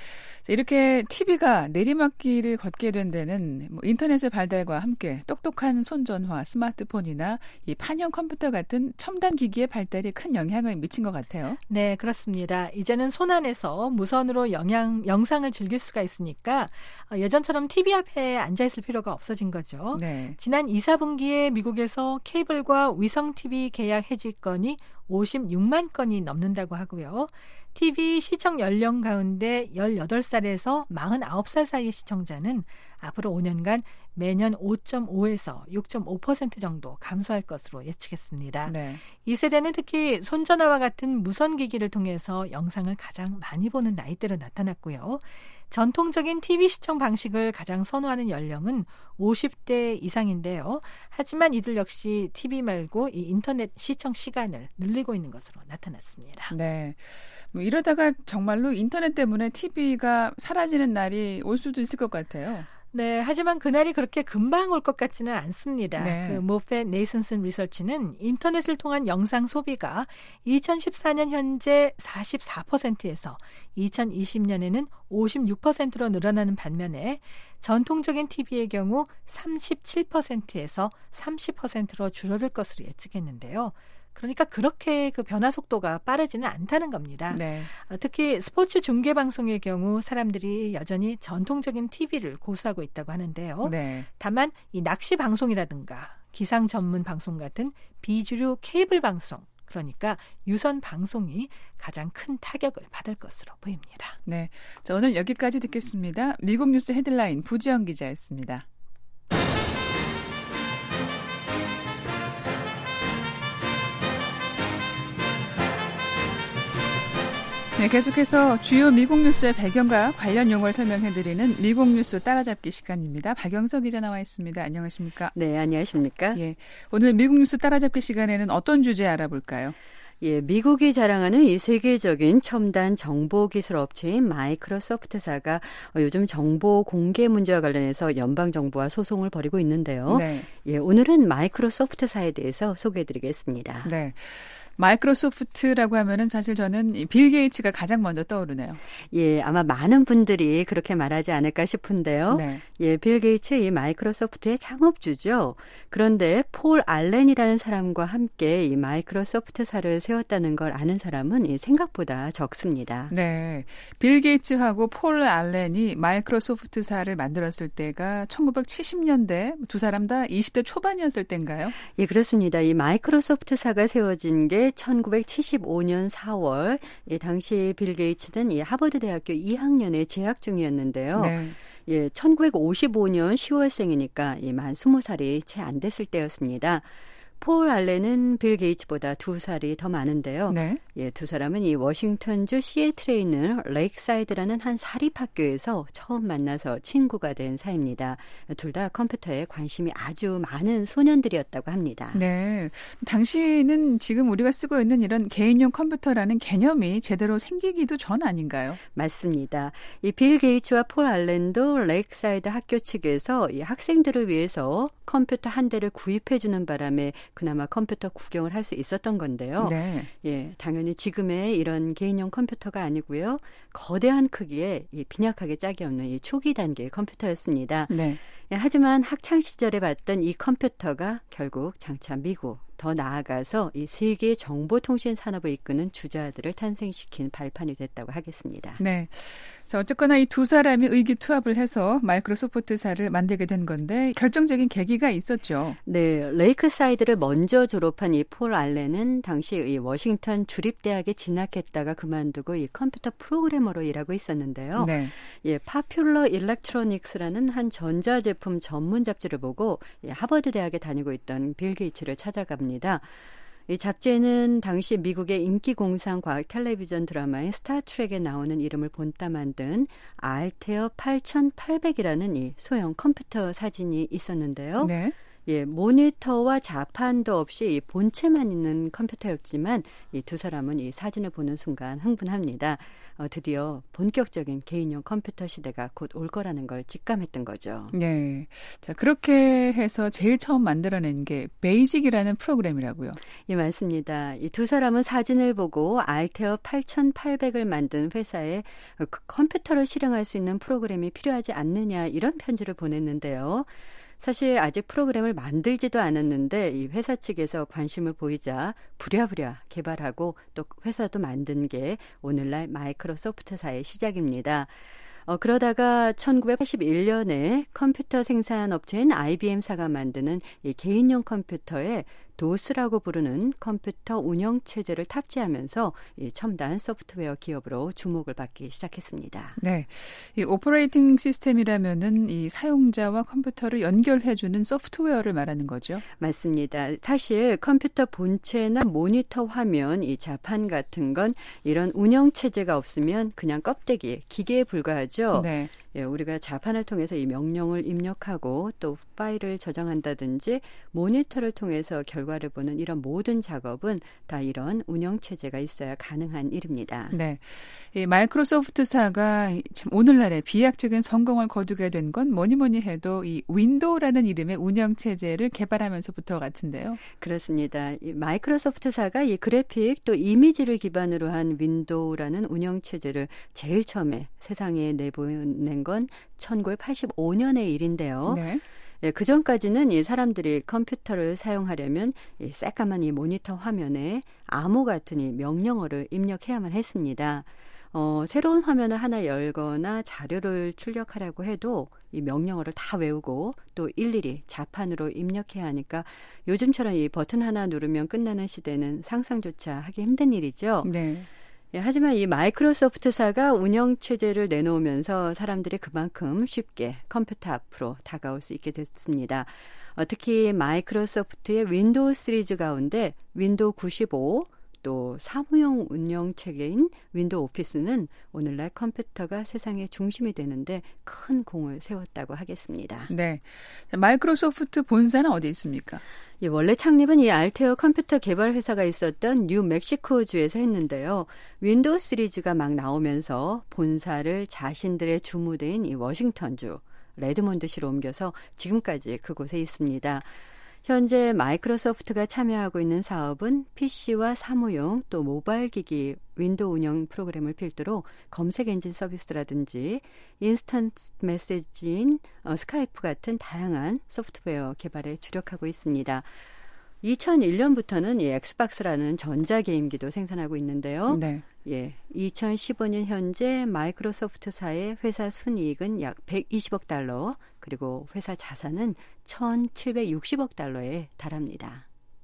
S4: 이렇게 TV가 내리막길을 걷게 된 데는 인터넷의 발달과 함께 똑똑한 손전화, 스마트폰이나 이 판형 컴퓨터 같은 첨단 기기의 발달이 큰 영향을 미친 것 같아요.
S6: 네, 그렇습니다. 이제는 손안에서 무선으로 영상을 즐길 수가 있으니까 예전처럼 TV 앞에 앉아있을 필요가 없어진 거죠.
S4: 네.
S6: 지난 2, 4분기에 미국에서 케이블과 위성 TV 계약 해지 건이 56만 건이 넘는다고 하고요. TV 시청 연령 가운데 18살에서 49살 사이의 시청자는 앞으로 5년간 매년 5.5에서 6.5% 정도 감소할 것으로 예측했습니다.
S4: 네.
S6: 이 세대는 특히 손전화와 같은 무선기기를 통해서 영상을 가장 많이 보는 나이대로 나타났고요. 전통적인 TV 시청 방식을 가장 선호하는 연령은 50대 이상인데요. 하지만 이들 역시 TV 말고 이 인터넷 시청 시간을 늘리고 있는 것으로 나타났습니다.
S4: 네. 이러다가 정말로 인터넷 때문에 TV가 사라지는 날이 올 수도 있을 것 같아요.
S6: 네, 하지만 그날이 그렇게 금방 올 것 같지는 않습니다.
S4: 네.
S6: 그 모펜 네이슨슨 리서치는 인터넷을 통한 영상 소비가 2014년 현재 44%에서 2020년에는 56%로 늘어나는 반면에 전통적인 TV의 경우 37%에서 30%로 줄어들 것으로 예측했는데요. 그러니까 그렇게 그 변화 속도가 빠르지는 않다는 겁니다.
S4: 네.
S6: 특히 스포츠 중계 방송의 경우 사람들이 여전히 전통적인 TV를 고수하고 있다고 하는데요.
S4: 네.
S6: 다만 이 낚시 방송이라든가 기상 전문 방송 같은 비주류 케이블 방송, 그러니까 유선 방송이 가장 큰 타격을 받을 것으로 보입니다.
S4: 네. 자, 오늘 여기까지 듣겠습니다. 미국 뉴스 헤드라인 부지영 기자였습니다. 네, 계속해서 주요 미국 뉴스의 배경과 관련 용어를 설명해드리는 미국 뉴스 따라잡기 시간입니다. 박영석 기자 나와 있습니다. 안녕하십니까?
S7: 네, 안녕하십니까?
S4: 예, 오늘 미국 뉴스 따라잡기 시간에는 어떤 주제 알아볼까요?
S7: 예, 미국이 자랑하는 이 세계적인 첨단 정보기술 업체인 마이크로소프트사가 요즘 정보 공개 문제와 관련해서 연방정부와 소송을 벌이고 있는데요.
S4: 네.
S7: 예, 오늘은 마이크로소프트사에 대해서 소개해드리겠습니다.
S4: 네. 마이크로소프트라고 하면은 사실 저는 빌 게이츠가 가장 먼저 떠오르네요.
S7: 예, 아마 많은 분들이 그렇게 말하지 않을까 싶은데요.
S4: 네.
S7: 예, 빌 게이츠 이 마이크로소프트의 창업주죠. 그런데 폴 알렌이라는 사람과 함께 이 마이크로소프트사를 세웠다는 걸 아는 사람은 생각보다 적습니다.
S4: 네. 빌 게이츠하고 폴 알렌이 마이크로소프트사를 만들었을 때가 1970년대 두 사람 다 20대 초반이었을 때인가요?
S7: 예, 그렇습니다. 이 마이크로소프트사가 세워진 게 1975년 4월, 예, 당시 빌 게이츠는 이 하버드 대학교 2학년에 재학 중이었는데요.
S4: 네.
S7: 예, 1955년 10월생이니까 만 20살이 채 안 됐을 때였습니다. 폴 알렌은 빌 게이츠보다 2살이 더 많은데요.
S4: 네.
S7: 예, 두 사람은 이 워싱턴주 시애틀에 있는 레이크사이드라는 한 사립학교에서 처음 만나서 친구가 된 사이입니다. 둘 다 컴퓨터에 관심이 아주 많은 소년들이었다고 합니다.
S4: 네. 당시는 지금 우리가 쓰고 있는 이런 개인용 컴퓨터라는 개념이 제대로 생기기도 전 아닌가요?
S7: 맞습니다. 이 빌 게이츠와 폴 알렌도 레이크사이드 학교 측에서 이 학생들을 위해서 컴퓨터 한 대를 구입해 주는 바람에 그나마 컴퓨터 구경을 할 수 있었던 건데요.
S4: 네.
S7: 예, 당연히 지금의 이런 개인용 컴퓨터가 아니고요. 거대한 크기에 이 빈약하게 짝이 없는 이 초기 단계의 컴퓨터였습니다.
S4: 네.
S7: 예, 하지만 학창 시절에 봤던 이 컴퓨터가 결국 장차 미국, 더 나아가서 이 세계 정보통신 산업을 이끄는 주자들을 탄생시킨 발판이 됐다고 하겠습니다.
S4: 네. 자, 어쨌거나 이 두 사람이 의기투합을 해서 마이크로소프트사를 만들게 된 건데 결정적인 계기가 있었죠.
S7: 네, 레이크사이드를 먼저 졸업한 이 폴 알렌은 당시 이 워싱턴 주립대학에 진학했다가 그만두고 이 컴퓨터 프로그래머로 일하고 있었는데요.
S4: 네.
S7: 예, 파퓰러 일렉트로닉스라는 한 전자제품 전문 잡지를 보고 예, 하버드 대학에 다니고 있던 빌 게이츠를 찾아갑니다. 이 잡지에는 당시 미국의 인기 공상 과학 텔레비전 드라마인 스타트rek에 나오는 이름을 본따 만든 알테어 8800이라는 이 소형 컴퓨터 사진이 있었는데요.
S4: 네.
S7: 예, 모니터와 자판도 없이 이 본체만 있는 컴퓨터였지만 이 두 사람은 이 사진을 보는 순간 흥분합니다. 드디어 본격적인 개인용 컴퓨터 시대가 곧 올 거라는 걸 직감했던 거죠.
S4: 네. 자, 그렇게 해서 제일 처음 만들어낸 게 베이직이라는 프로그램이라고요.
S7: 예, 맞습니다. 이 두 사람은 사진을 보고 알테어 8800을 만든 회사에 그 컴퓨터를 실행할 수 있는 프로그램이 필요하지 않느냐 이런 편지를 보냈는데요. 사실 아직 프로그램을 만들지도 않았는데 이 회사 측에서 관심을 보이자 부랴부랴 개발하고 또 회사도 만든 게 오늘날 마이크로소프트사의 시작입니다. 그러다가 1981년에 컴퓨터 생산 업체인 IBM사가 만드는 이 개인용 컴퓨터에 도스라고 부르는 컴퓨터 운영 체제를 탑재하면서 이 첨단 소프트웨어 기업으로 주목을 받기 시작했습니다.
S4: 네, 이 오퍼레이팅 시스템이라면은 이 사용자와 컴퓨터를 연결해주는 소프트웨어를 말하는 거죠.
S7: 맞습니다. 사실 컴퓨터 본체나 모니터 화면, 이 자판 같은 건 이런 운영 체제가 없으면 그냥 껍데기, 기계에 불과하죠.
S4: 네.
S7: 예, 우리가 자판을 통해서 이 명령을 입력하고 또 파일을 저장한다든지 모니터를 통해서 결과를 보는 이런 모든 작업은 다 이런 운영체제가 있어야 가능한 일입니다.
S4: 네, 이 마이크로소프트사가 참 오늘날의 비약적인 성공을 거두게 된 건 뭐니 해도 이 윈도우라는 이름의 운영체제를 개발하면서부터 같은데요.
S7: 그렇습니다. 이 마이크로소프트사가 이 그래픽 또 이미지를 기반으로 한 윈도우라는 운영체제를 제일 처음에 세상에 내보낸 건 1985년의 일인데요.
S4: 네.
S7: 예, 그 전까지는 이 사람들이 컴퓨터를 사용하려면 이 새까만 이 모니터 화면에 암호 같은 이 명령어를 입력해야만 했습니다. 새로운 화면을 하나 열거나 자료를 출력하려고 해도 이 명령어를 다 외우고 또 일일이 자판으로 입력해야 하니까 요즘처럼 이 버튼 하나 누르면 끝나는 시대는 상상조차 하기 힘든 일이죠.
S4: 네.
S7: 예, 하지만 이 마이크로소프트사가 운영체제를 내놓으면서 사람들이 그만큼 쉽게 컴퓨터 앞으로 다가올 수 있게 됐습니다. 특히 마이크로소프트의 윈도우 시리즈 가운데 윈도우 95, 또 사무용 운영체계인 윈도우 오피스는 오늘날 컴퓨터가 세상의 중심이 되는데 큰 공을 세웠다고 하겠습니다.
S4: 네. 마이크로소프트 본사는 어디 있습니까?
S7: 예, 원래 창립은 이 알테어 컴퓨터 개발 회사가 있었던 뉴멕시코주에서 했는데요. 윈도우 시리즈가 막 나오면서 본사를 자신들의 주무대인 이 워싱턴주 레드몬드시로 옮겨서 지금까지 그곳에 있습니다. 현재 마이크로소프트가 참여하고 있는 사업은 PC와 사무용 또 모바일 기기 윈도우 운영 프로그램을 필두로 검색 엔진 서비스라든지 인스턴트 메시지인 스카이프 같은 다양한 소프트웨어 개발에 주력하고 있습니다. 2001년부터는 이 엑스박스라는 전자게임기도 생산하고 있는데요.
S4: 네.
S7: 예, 2015년 현재 마이크로소프트사의 회사 순이익은 약 120억 달러, 그리고 회사 자산은 1,760억 달러에 달합니다.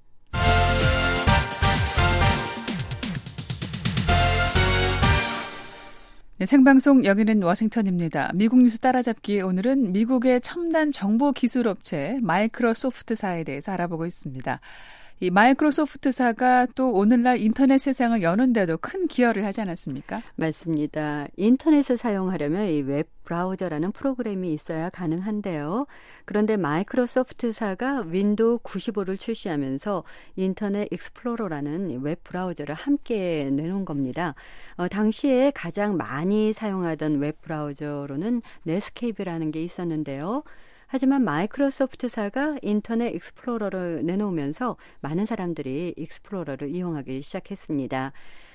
S4: 네, 생방송 여기는 워싱턴입니다. 미국 뉴스 따라잡기 오늘은 미국의 첨단 정보 기술 업체 마이크로소프트사에 대해서 알아보고 있습니다. 이 마이크로소프트사가 또 오늘날 인터넷 세상을 여는데도 큰 기여를 하지 않았습니까?
S7: 맞습니다. 인터넷을 사용하려면 이 웹 브라우저라는 프로그램이 있어야 가능한데요. 그런데 마이크로소프트사가 윈도우 95를 출시하면서 인터넷 익스플로러라는 웹 브라우저를 함께 내놓은 겁니다. 당시에 가장 많이 사용하던 웹 브라우저로는 넷스케이프라는 게 있었는데요. 하지만 마이크로소프트사가 인터넷 익스플로러를 내놓으면서 많은 사람들이 익스플로러를 이용하기 시작했습니다.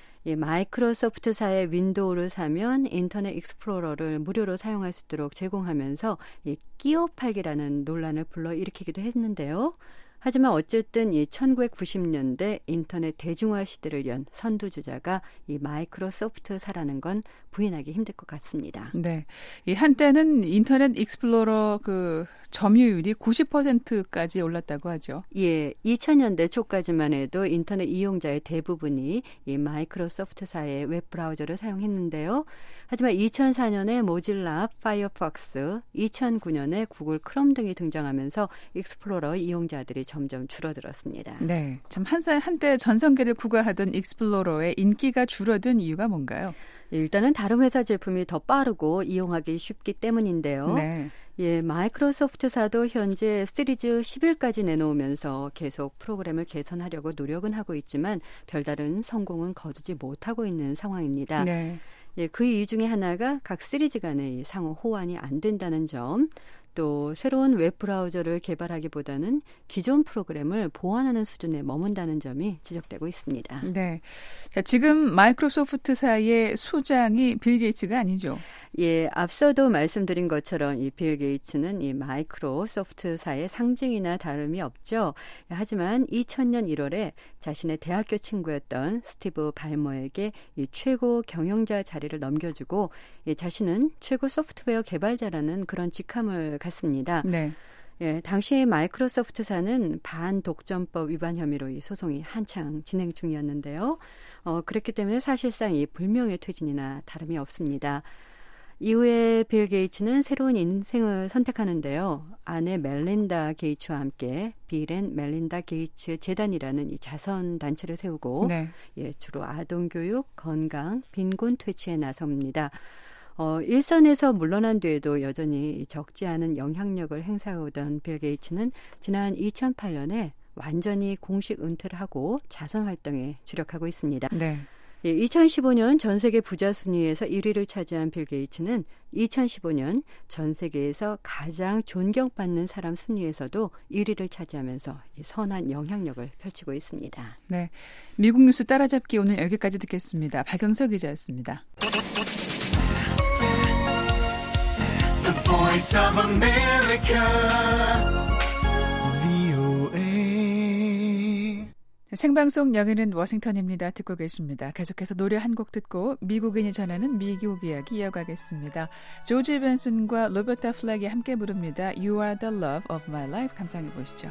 S7: 마이크로소프트사의 윈도우를 사면 인터넷 익스플로러를 무료로 사용할 수 있도록 제공하면서 끼워 팔기라는 논란을 불러일으키기도 했는데요. 하지만 어쨌든 이 1990년대 인터넷 대중화 시대를 연 선두주자가 이 마이크로소프트사라는 건 부인하기 힘들 것 같습니다.
S4: 네, 이 한때는 인터넷 익스플로러 그 점유율이 90%까지 올랐다고 하죠.
S7: 예, 2000년대 초까지만 해도 인터넷 이용자의 대부분이 이 마이크로소프트사의 웹 브라우저를 사용했는데요. 하지만 2004년에 모질라 파이어폭스, 2009년에 구글 크롬 등이 등장하면서 익스플로러 이용자들이 점점 줄어들었습니다.
S4: 네, 참 한때 전성기를 구가하던 익스플로러의 인기가 줄어든 이유가 뭔가요?
S7: 일단은 다른 회사 제품이 더 빠르고 이용하기 쉽기 때문인데요.
S4: 네.
S7: 예, 마이크로소프트사도 현재 시리즈 11까지 내놓으면서 계속 프로그램을 개선하려고 노력은 하고 있지만 별다른 성공은 거두지 못하고 있는 상황입니다.
S4: 네.
S7: 예, 그 이유 중에 하나가 각 시리즈 간의 상호 호환이 안 된다는 점, 또 새로운 웹 브라우저를 개발하기보다는 기존 프로그램을 보완하는 수준에 머문다는 점이 지적되고 있습니다.
S4: 네. 자, 지금 마이크로소프트사의 수장이 빌 게이츠가 아니죠.
S7: 예, 앞서도 말씀드린 것처럼 이 빌 게이츠는 이 마이크로소프트사의 상징이나 다름이 없죠. 하지만 2000년 1월에 자신의 대학교 친구였던 스티브 발머에게 이 최고 경영자 자리를 넘겨주고 자신은 최고 소프트웨어 개발자라는 그런 직함을 갖습니다.
S4: 네.
S7: 예, 당시 마이크로소프트사는 반독점법 위반 혐의로 이 소송이 한창 진행 중이었는데요. 그렇기 때문에 사실상 이 불명예 퇴진이나 다름이 없습니다. 이후에 빌 게이츠는 새로운 인생을 선택하는데요. 아내 멜린다 게이츠와 함께 빌 앤 멜린다 게이츠 재단이라는 이 자선 단체를 세우고
S4: 네.
S7: 예, 주로 아동 교육, 건강, 빈곤 퇴치에 나섭니다. 일선에서 물러난 뒤에도 여전히 적지 않은 영향력을 행사해오던 빌 게이츠는 지난 2008년에 완전히 공식 은퇴를 하고 자선 활동에 주력하고 있습니다.
S4: 네.
S7: 예, 2015년 전 세계 부자 순위에서 1위를 차지한 빌 게이츠는 2015년 전 세계에서 가장 존경받는 사람 순위에서도 1위를 차지하면서 선한 영향력을 펼치고 있습니다.
S4: 네, 미국 뉴스 따라잡기 오늘 여기까지 듣겠습니다. 박영석 기자였습니다.
S8: The Voice of America, VOA.
S4: 생방송 여기는 워싱턴입니다. 듣고 계십니다. 계속해서 노래 한 곡 듣고 미국인이 전하는 미국 이야기 이어가겠습니다. 조지 벤슨과 로버타 플렉이 함께 부릅니다. You are the love of my life. 감상해 보시죠.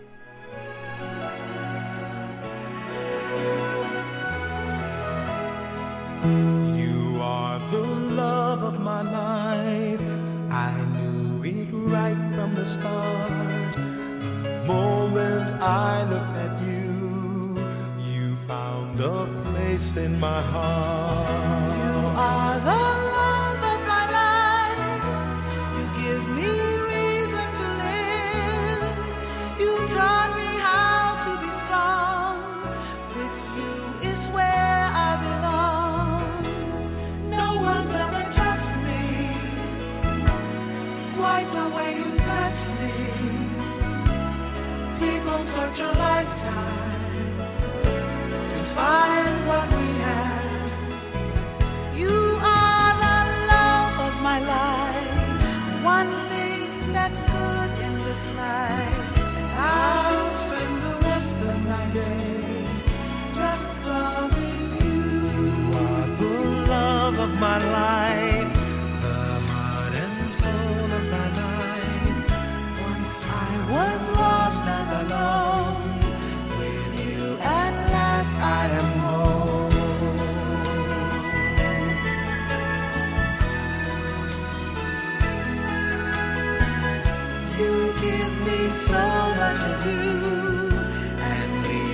S8: You are the love of my life. I knew it right from the start. The moment I looked at you, you found a place in my heart.
S9: You are the love of my life. You give me reason to live. You taught me how to be strong. With you is where I belong. No one's ever touched me quite the way you touched me. People search a lifetime to find what we have. You are the love of my life, one thing that's good in this life. And I'll spend the rest of my days just loving you.
S8: You are the love of my life, the heart and soul of my life. Once I was lost and alone, with you at last I am home.
S9: You give me so much of you, and we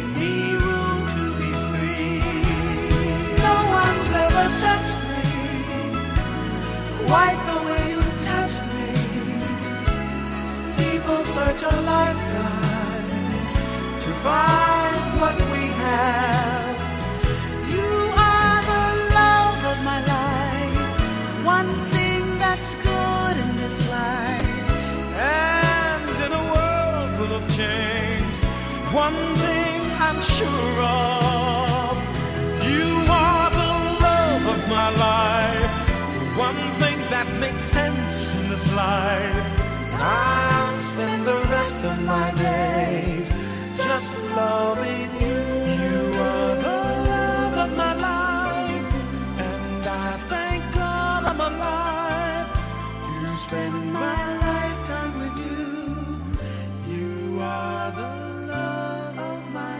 S9: lifetime to find what we have. You are the love of my life, one thing that's good in this life.
S8: And in a world full of change, one thing I'm sure of, you are the love of my life, the one thing that makes sense in this life. I'll spend the rest of my days just loving you. You are the love of my life, and I thank God I'm alive to spend my lifetime with you. You are the love of my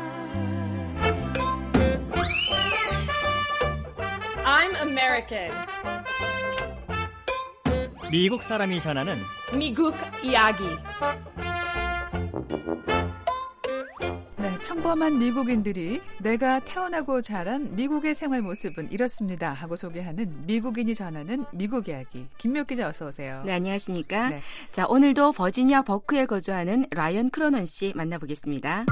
S8: life.
S10: I'm American.
S11: 미국 사람이 전하는
S10: 미국 이야기.
S4: 네, 평범한 미국인들이 내가 태어나고 자란 미국의 생활 모습은 이렇습니다 하고 소개하는 미국인이 전하는 미국 이야기. 김미옥 기자 어서 오세요.
S12: 네, 안녕하십니까.
S4: 네.
S12: 자, 오늘도 버지니아 버크에 거주하는 라이언 크로넌 씨 만나보겠습니다.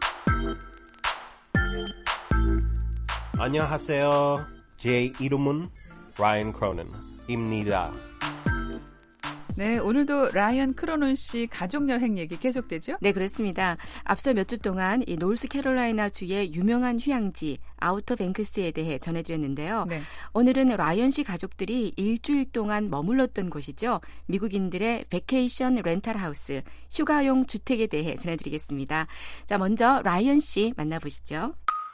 S13: 안녕하세요. 제 이름은 라이언 크로넌입니다.
S4: 네, 오늘도 라이언 크로넌 씨 가족 여행 얘기 계속되죠?
S12: 네, 그렇습니다. 앞서 몇 주 동안 이 노스캐롤라이나 주의 유명한 휴양지 아우터 뱅크스에 대해 전해드렸는데요.
S4: 네.
S12: 오늘은 라이언 씨 가족들이 일주일 동안 머물렀던 곳이죠. 미국인들의 베케이션 렌탈 하우스, 휴가용 주택에 대해 전해드리겠습니다. 자, 먼저 라이언 씨 만나보시죠.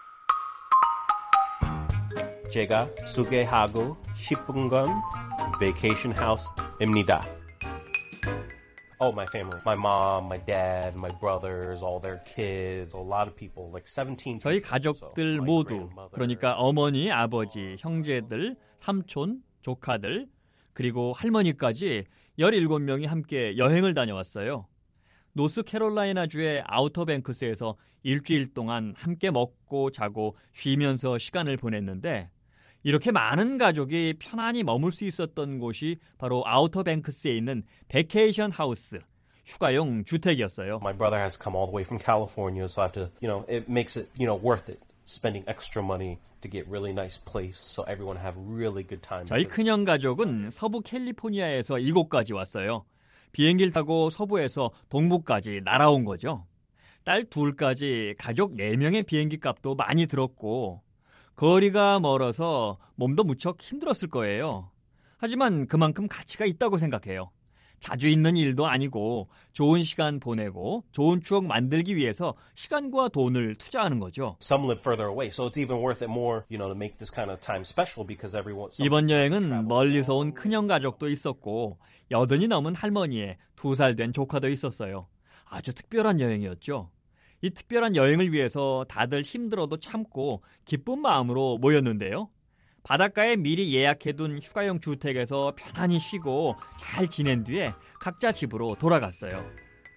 S13: 제가 소개하고 싶은 건 베케이션 하우스입니다. Oh, my family. My mom, my dad, my brothers, all their kids, a lot of people, like 17
S11: 저희
S13: people.
S11: 가족들 모두, 그러니까 어머니, 아버지, 형제들, 삼촌, 조카들, 그리고 할머니까지 17명이 함께 여행을 다녀왔어요. 노스캐롤라이나주의 아우터뱅크스에서 일주일 동안 함께 먹고 자고 쉬면서 시간을 보냈는데 이렇게 많은 가족이 편안히 머물 수 있었던 곳이 바로 아우터뱅크스에 있는 베케이션 하우스, 휴가용 주택이었어요.
S13: My brother has come all the way from California, so I have to, it makes it, worth it, spending extra money to get really nice place, so everyone have really good time.
S11: 저희 큰형 가족은 서부 캘리포니아에서 이곳까지 왔어요. 비행기를 타고 서부에서 동부까지 날아온 거죠. 딸 둘까지 가족 4명의 비행기 값도 많이 들었고 거리가 멀어서 몸도 무척 힘들었을 거예요. 하지만 그만큼 가치가 있다고 생각해요. 자주 있는 일도 아니고 좋은 시간 보내고 좋은 추억 만들기 위해서 시간과 돈을 투자하는 거죠.
S13: Some live further away, so it's even worth it more, to make this kind of time special because everyone.
S11: 이번 여행은 멀리서 온 큰형 가족도 있었고 80이 넘은 할머니의 2살 된 조카도 있었어요. 아주 특별한 여행이었죠. 이 특별한 여행을 위해서 다들 힘들어도 참고 기쁜 마음으로 모였는데요. 바닷가에 미리 예약해둔 휴가용 주택에서 편안히 쉬고 잘 지낸 뒤에 각자 집으로 돌아갔어요.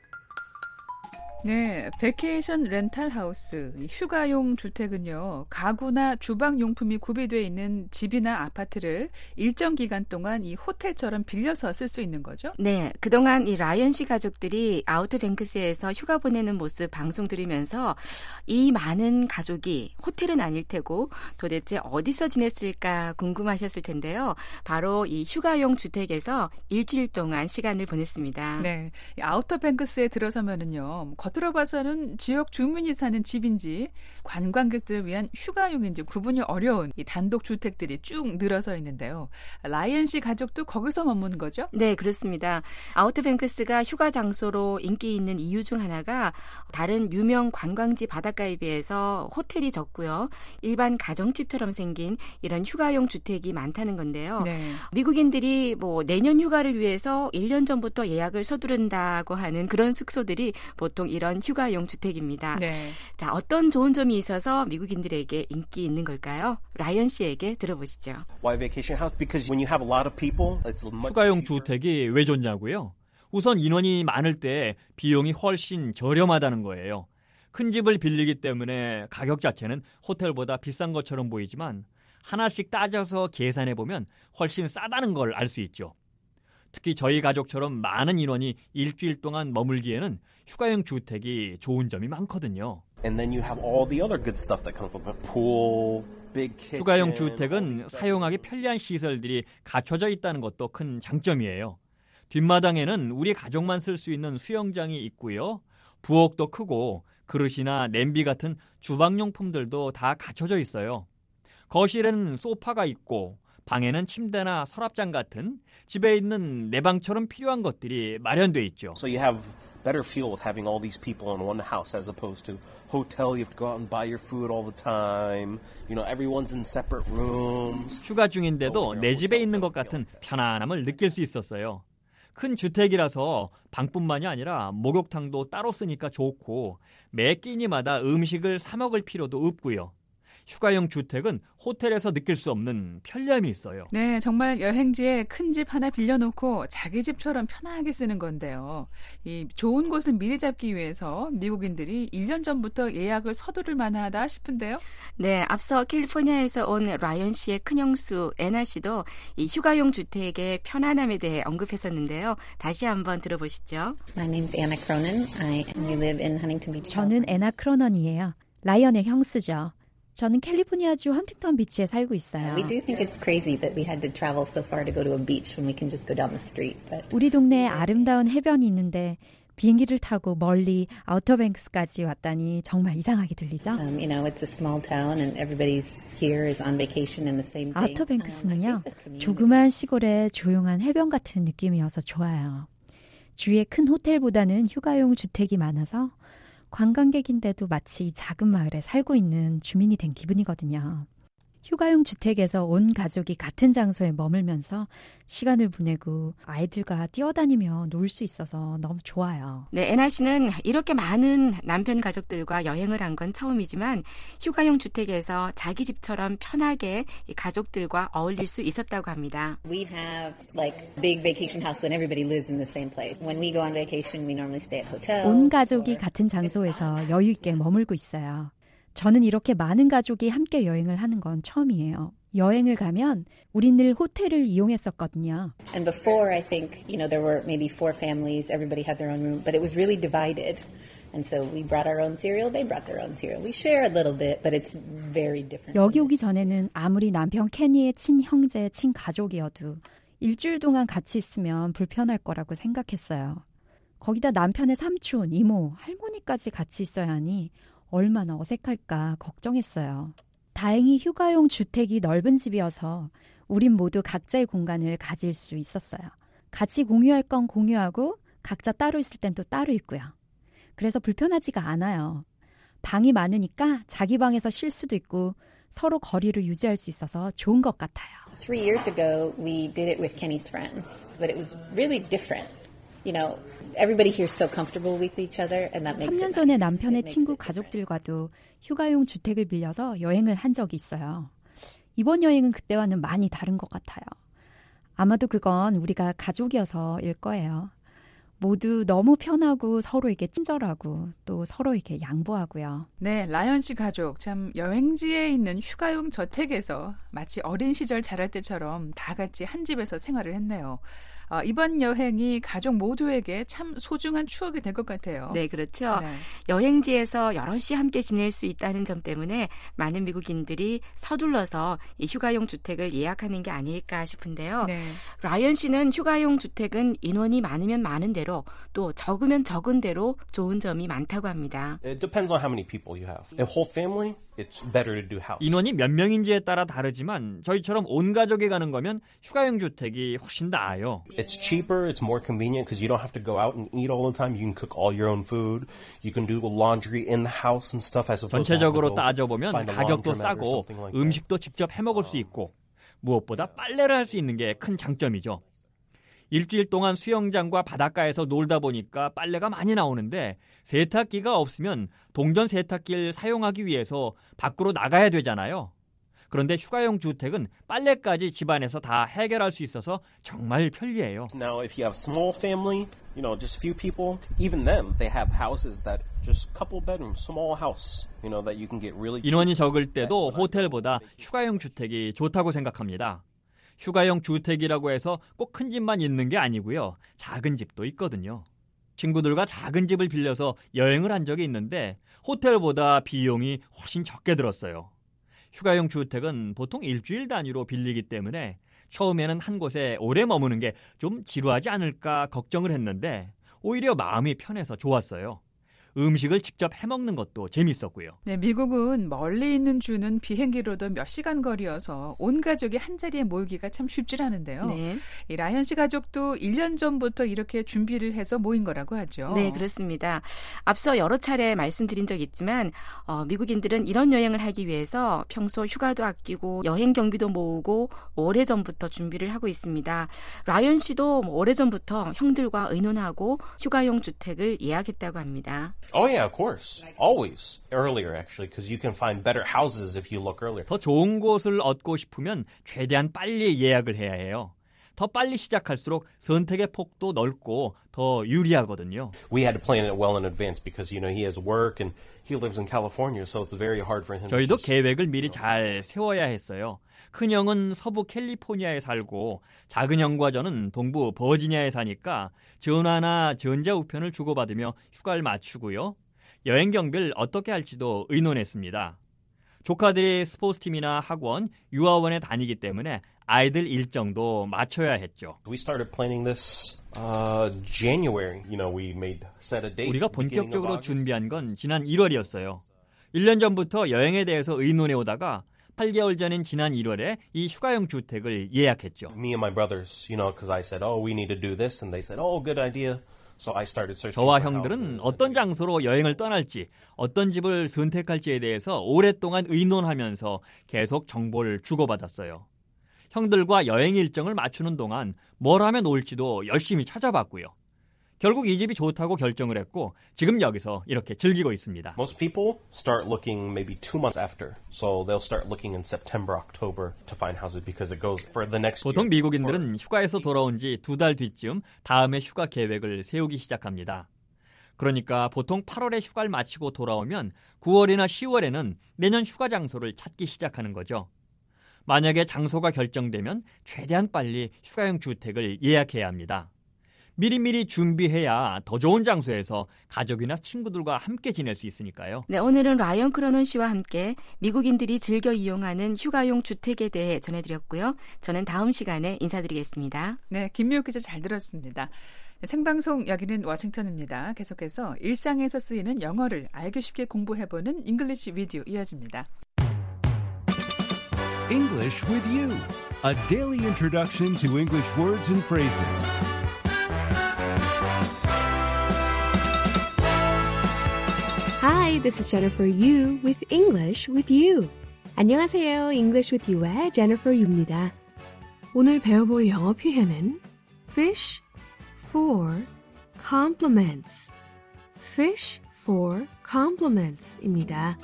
S4: 네, 베케이션 렌탈 하우스, 휴가용 주택은요, 가구나 주방 용품이 구비되어 있는 집이나 아파트를 일정 기간 동안 이 호텔처럼 빌려서 쓸 수 있는 거죠?
S12: 네, 그동안 이 라이언 씨 가족들이 아우터뱅크스에서 휴가 보내는 모습 방송 들으면서 이 많은 가족이 호텔은 아닐 테고 도대체 어디서 지냈을까 궁금하셨을 텐데요. 바로 이 휴가용 주택에서 일주일 동안 시간을 보냈습니다.
S4: 네, 아우터뱅크스에 들어서면은요, 겉으로 봐서는 지역 주민이 사는 집인지 관광객들을 위한 휴가용인지 구분이 어려운 이 단독 주택들이 쭉 늘어서 있는데요. 라이언 씨 가족도 거기서 머무는 거죠?
S12: 네, 그렇습니다. 아우터뱅크스가 휴가 장소로 인기 있는 이유 중 하나가 다른 유명 관광지 바닷가에 비해서 호텔이 적고요. 일반 가정집처럼 생긴 이런 휴가용 주택이 많다는 건데요.
S4: 네.
S12: 미국인들이 내년 휴가를 위해서 1년 전부터 예약을 서두른다고 하는 그런 숙소들이 보통 이런 휴가용 주택입니다.
S4: 네.
S12: 자, 어떤 좋은 점이 있어서 미국인들에게 인기 있는 걸까요? 라이언 씨에게 들어보시죠.
S13: Why vacation house? Because when you have a lot of people, it's much
S11: 휴가용
S13: cheaper.
S11: 주택이 왜 좋냐고요? 우선 인원이 많을 때 비용이 훨씬 저렴하다는 거예요. 큰 집을 빌리기 때문에 가격 자체는 호텔보다 비싼 것처럼 보이지만 하나씩 따져서 계산해보면 훨씬 싸다는 걸 알 수 있죠. 특히 저희 가족처럼 많은 인원이 일주일 동안 머물기에는 휴가용 주택이 좋은 점이 많거든요.
S13: And then you have all the other good stuff that comes with a pool, big kitchen.
S11: 휴가용 주택은 사용하기 편리한 시설들이 갖춰져 있다는 것도 큰 장점이에요. 뒷마당에는 우리 가족만 쓸 수 있는 수영장이 있고요. 부엌도 크고 그릇이나 냄비 같은 주방용품들도 다 갖춰져 있어요. 거실에는 소파가 있고 방에는 침대나 서랍장 같은 집에 있는 내 방처럼 필요한 것들이 마련돼 있죠.
S13: So you have better feel with having all these people in one house as opposed to hotel. You have to go out and buy your food all the time. You know, everyone's in separate rooms.
S11: 휴가 중인데도 내 집에 있는 것 같은 편안함을 느낄 수 있었어요. 큰 주택이라서 방뿐만이 아니라 목욕탕도 따로 쓰니까 좋고 매 끼니마다 음식을 사 먹을 필요도 없고요. 휴가용 주택은 호텔에서 느낄 수 없는 편리함이 있어요.
S4: 네, 정말 여행지에 큰 집 하나 빌려놓고 자기 집처럼 편하게 쓰는 건데요. 이 좋은 곳을 미리 잡기 위해서 미국인들이 1년 전부터 예약을 서두를 만하다 싶은데요.
S12: 네, 앞서 캘리포니아에서 온 라이언 씨의 큰형수 애나 씨도 이 휴가용 주택의 편안함에 대해 언급했었는데요. 다시 한번 들어보시죠.
S14: My name's Anna Cronin. We live in Huntington Beach.
S15: 저는 애나 크로넌이에요. 라이언의 형수죠. 저는 캘리포니아주 헌팅턴 비치에 살고 있어요.
S14: We do think it's crazy that we had to travel so far to go to a beach when we can just go down the street. But
S15: 우리 동네에 아름다운 해변이 있는데 비행기를 타고 멀리 아우터뱅크스까지 왔다니 정말 이상하게 들리죠?
S14: You know, it's a small town and everybody's here is on vacation in the same thing.
S15: 아우터뱅크스는요, 조그만 시골의 조용한 해변 같은 느낌이어서 좋아요. 주위에 큰 호텔보다는 휴가용 주택이 많아서 관광객인데도 마치 작은 마을에 살고 있는 주민이 된 기분이거든요. 휴가용 주택에서 온 가족이 같은 장소에 머물면서 시간을 보내고 아이들과 뛰어다니며 놀 수 있어서 너무 좋아요.
S12: 네, 애나 씨는 이렇게 많은 남편 가족들과 여행을 한 건 처음이지만 휴가용 주택에서 자기 집처럼 편하게 가족들과 어울릴 수 있었다고 합니다.
S14: We have like big vacation house when everybody lives in the same place. When we go on vacation, we normally stay at hotels.
S15: 온 가족이 같은 장소에서 여유 있게 머물고 있어요. 저는 이렇게 많은 가족이 함께 여행을 하는 건 처음이에요. 여행을 가면 우린 늘 호텔을 이용했었거든요.
S14: And before, I think, you know, there were maybe 4 families, everybody had their own room, but it was really divided. And so we brought our own cereal, they brought their own cereal. We share a little bit, but it's very different.
S15: 여기 오기 전에는 아무리 남편 케니의 친형제, 친가족이어도 일주일 동안 같이 있으면 불편할 거라고 생각했어요. 거기다 남편의 삼촌, 이모, 할머니까지 같이 있어야 하니 얼마나 어색할까 걱정했어요. 다행히 휴가용 주택이 넓은 집이어서 우린 모두 각자의 공간을 가질 수 있었어요. 같이 공유할 건 공유하고 각자 따로 있을 땐 또 따로 있고요. 그래서 불편하지가 않아요. 방이 많으니까 자기 방에서 쉴 수도 있고 서로 거리를 유지할 수 있어서 좋은 것 같아요.
S14: 3 years ago, we did it with Kenny's friends, but it was really different. You know, everybody here is so comfortable with each other, and that makes it
S15: 3년 전에 남편의 친구 가족들과도 휴가용 주택을 빌려서 여행을 한 적이 있어요. 이번 여행은 그때와는 많이 다른 것 같아요. 아마도 그건 우리가 가족이어서일 거예요. 모두 너무 편하고 서로에게 친절하고 또 서로에게 양보하고요.
S4: 네, 라이언 씨 가족 참 여행지에 있는 휴가용 저택에서 마치 어린 시절 자랄 때처럼 다 같이 한 집에서 생활을 했네요. 이번 여행이 가족 모두에게 참 소중한 추억이 될 것 같아요.
S12: 네, 그렇죠.
S4: 네.
S12: 여행지에서 여럿이 함께 지낼 수 있다는 점 때문에 많은 미국인들이 서둘러서 이 휴가용 주택을 예약하는 게 아닐까 싶은데요.
S4: 네.
S12: 라이언 씨는 휴가용 주택은 인원이 많으면 많은 대로 또 적으면 적은 대로 좋은 점이 많다고 합니다.
S13: It depends on how many people you have. A whole family, it's better to do house.
S11: 인원이 몇 명인지에 따라 다르지만 저희처럼 온 가족이 가는 거면 휴가용 주택이 훨씬 나아요.
S13: It's cheaper, it's more convenient because you don't have to go out and eat all the time. You can cook all your own food. You can do laundry in the house and stuff as opposed to
S11: 전체적으로 따져보면 가격도 싸고 음식도 직접 해먹을 수 있고 무엇보다 빨래를 할 수 있는 게 큰 장점이죠. 일주일 동안 수영장과 바닷가에서 놀다 보니까 빨래가 많이 나오는데 세탁기가 없으면 동전 세탁기를 사용하기 위해서 밖으로 나가야 되잖아요. 그런데 휴가용 주택은 빨래까지 집안에서 다 해결할 수 있어서 정말 편리해요.
S13: Now, if you have small family, you know, just a few people, even them, they have houses that just couple bedrooms, small house, you know, that you can get really.
S11: 인원이 적을 때도 호텔보다 휴가용 주택이 좋다고 생각합니다. 휴가용 주택이라고 해서 꼭 큰 집만 있는 게 아니고요. 작은 집도 있거든요. 친구들과 작은 집을 빌려서 여행을 한 적이 있는데 호텔보다 비용이 훨씬 적게 들었어요. 휴가용 주택은 보통 일주일 단위로 빌리기 때문에 처음에는 한 곳에 오래 머무는 게 좀 지루하지 않을까 걱정을 했는데 오히려 마음이 편해서 좋았어요. 음식을 직접 해먹는 것도 재밌었고요.
S4: 네, 미국은 멀리 있는 주는 비행기로도 몇 시간 거리여서 온 가족이 한자리에 모이기가 참 쉽지 않은데요.
S12: 네.
S4: 이 라이언 씨 가족도 1년 전부터 이렇게 준비를 해서 모인 거라고 하죠.
S12: 네, 그렇습니다. 앞서 여러 차례 말씀드린 적이 있지만 미국인들은 이런 여행을 하기 위해서 평소 휴가도 아끼고 여행 경비도 모으고 오래전부터 준비를 하고 있습니다. 라이언 씨도 오래전부터 형들과 의논하고 휴가용 주택을 예약했다고 합니다.
S13: Oh yeah, of course. Always. Earlier actually, because you can find better houses if you look earlier.
S11: 더 좋은 곳을 얻고 싶으면 최대한 빨리 예약을 해야 해요. 더 빨리 시작할수록 선택의 폭도 넓고 더 유리하거든요.
S13: We had to plan it well in advance because you know he has work and he lives in California, so it's very hard for him.
S11: 저희도 계획을 미리 잘 세워야 했어요. 큰형은 서부 캘리포니아에 살고 작은 형과 저는 동부 버지니아에 사니까 전화나 전자우편을 주고받으며 휴가를 맞추고요. 여행 경비를 어떻게 할지도 의논했습니다. 조카들이 스포츠팀이나 학원, 유아원에 다니기 때문에 아이들 일정도 맞춰야 했죠.
S13: We started planning this January. You know, we set a date.
S11: 우리가 본격적으로 준비한 건 지난 1월이었어요. 1년 전부터 여행에 대해서 의논해 오다가 8개월 전인 지난 1월에 이 휴가용 주택을 예약했죠.
S13: Me and my brothers, you know, because I said, "Oh, we need to do this," and they said, "Oh, good idea." So I started searching.
S11: 저와 형들은 어떤 장소로 여행을 떠날지, 어떤 집을 선택할지에 대해서 오랫동안 의논하면서 계속 정보를 주고받았어요. 형들과 여행 일정을 맞추는 동안 뭘 하면 올지도 열심히 찾아봤고요. 결국 이 집이 좋다고 결정을 했고 지금 여기서 이렇게 즐기고 있습니다.
S13: Most people start looking maybe 2 months after. So they'll start looking in September, October to find houses because it goes for the next year.
S11: 보통 미국인들은 휴가에서 돌아온 지 2달 뒤쯤 다음에 휴가 계획을 세우기 시작합니다. 그러니까 보통 8월에 휴가를 마치고 돌아오면 9월이나 10월에는 내년 휴가 장소를 찾기 시작하는 거죠. 만약에 장소가 결정되면 최대한 빨리 휴가용 주택을 예약해야 합니다. 미리미리 준비해야 더 좋은 장소에서 가족이나 친구들과 함께 지낼 수 있으니까요.
S12: 네, 오늘은 라이언 크로논 씨와 함께 미국인들이 즐겨 이용하는 휴가용 주택에 대해 전해드렸고요. 저는 다음 시간에 인사드리겠습니다.
S4: 네, 김미호 기자 잘 들었습니다. 생방송 여기는 워싱턴입니다. 계속해서 일상에서 쓰이는 영어를 알기 쉽게 공부해보는 잉글리시 비디오 이어집니다.
S16: English with you, a daily introduction to English words and phrases.
S17: Hi, this is Jennifer Yu with English with You. 안녕하세요. English with You의 Jennifer Yu입니다. 오늘 배워볼 영어 표현은 fish for compliments. fish for compliments입니다.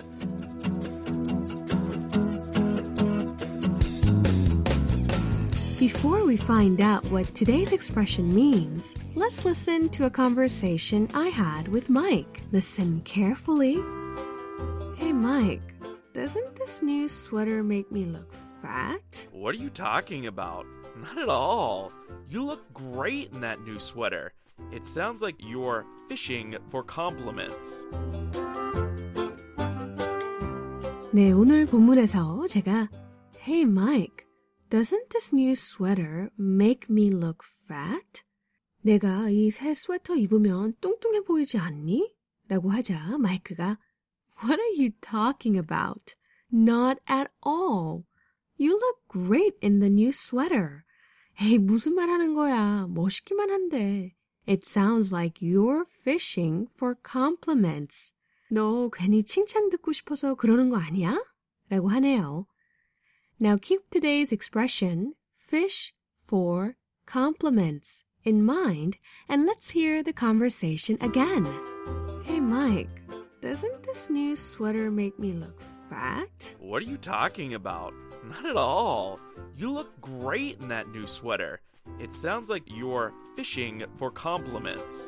S17: Before we find out what today's expression means, let's listen to a conversation I had with Mike. Listen carefully. Hey, Mike, doesn't this new sweater make me look fat?
S18: What are you talking about? Not at all. You look great in that new sweater. It sounds like you're fishing for compliments.
S17: 네, 오늘 본문에서 제가 Hey, Mike, doesn't this new sweater make me look fat? 내가 이 새 스웨터 입으면 뚱뚱해 보이지 않니? 라고 하자 마이크가 What are you talking about? Not at all. You look great in the new sweater. 에이, 무슨 말 하는 거야. 멋있기만 한데. It sounds like you're fishing for compliments. 너 괜히 칭찬 듣고 싶어서 그러는 거 아니야? 라고 하네요. Now keep today's expression, fish for compliments, in mind, and let's hear the conversation again. Hey, Mike, doesn't this new sweater make me look fat?
S18: What are you talking about? Not at all. You look great in that new sweater. It sounds like you're fishing for compliments.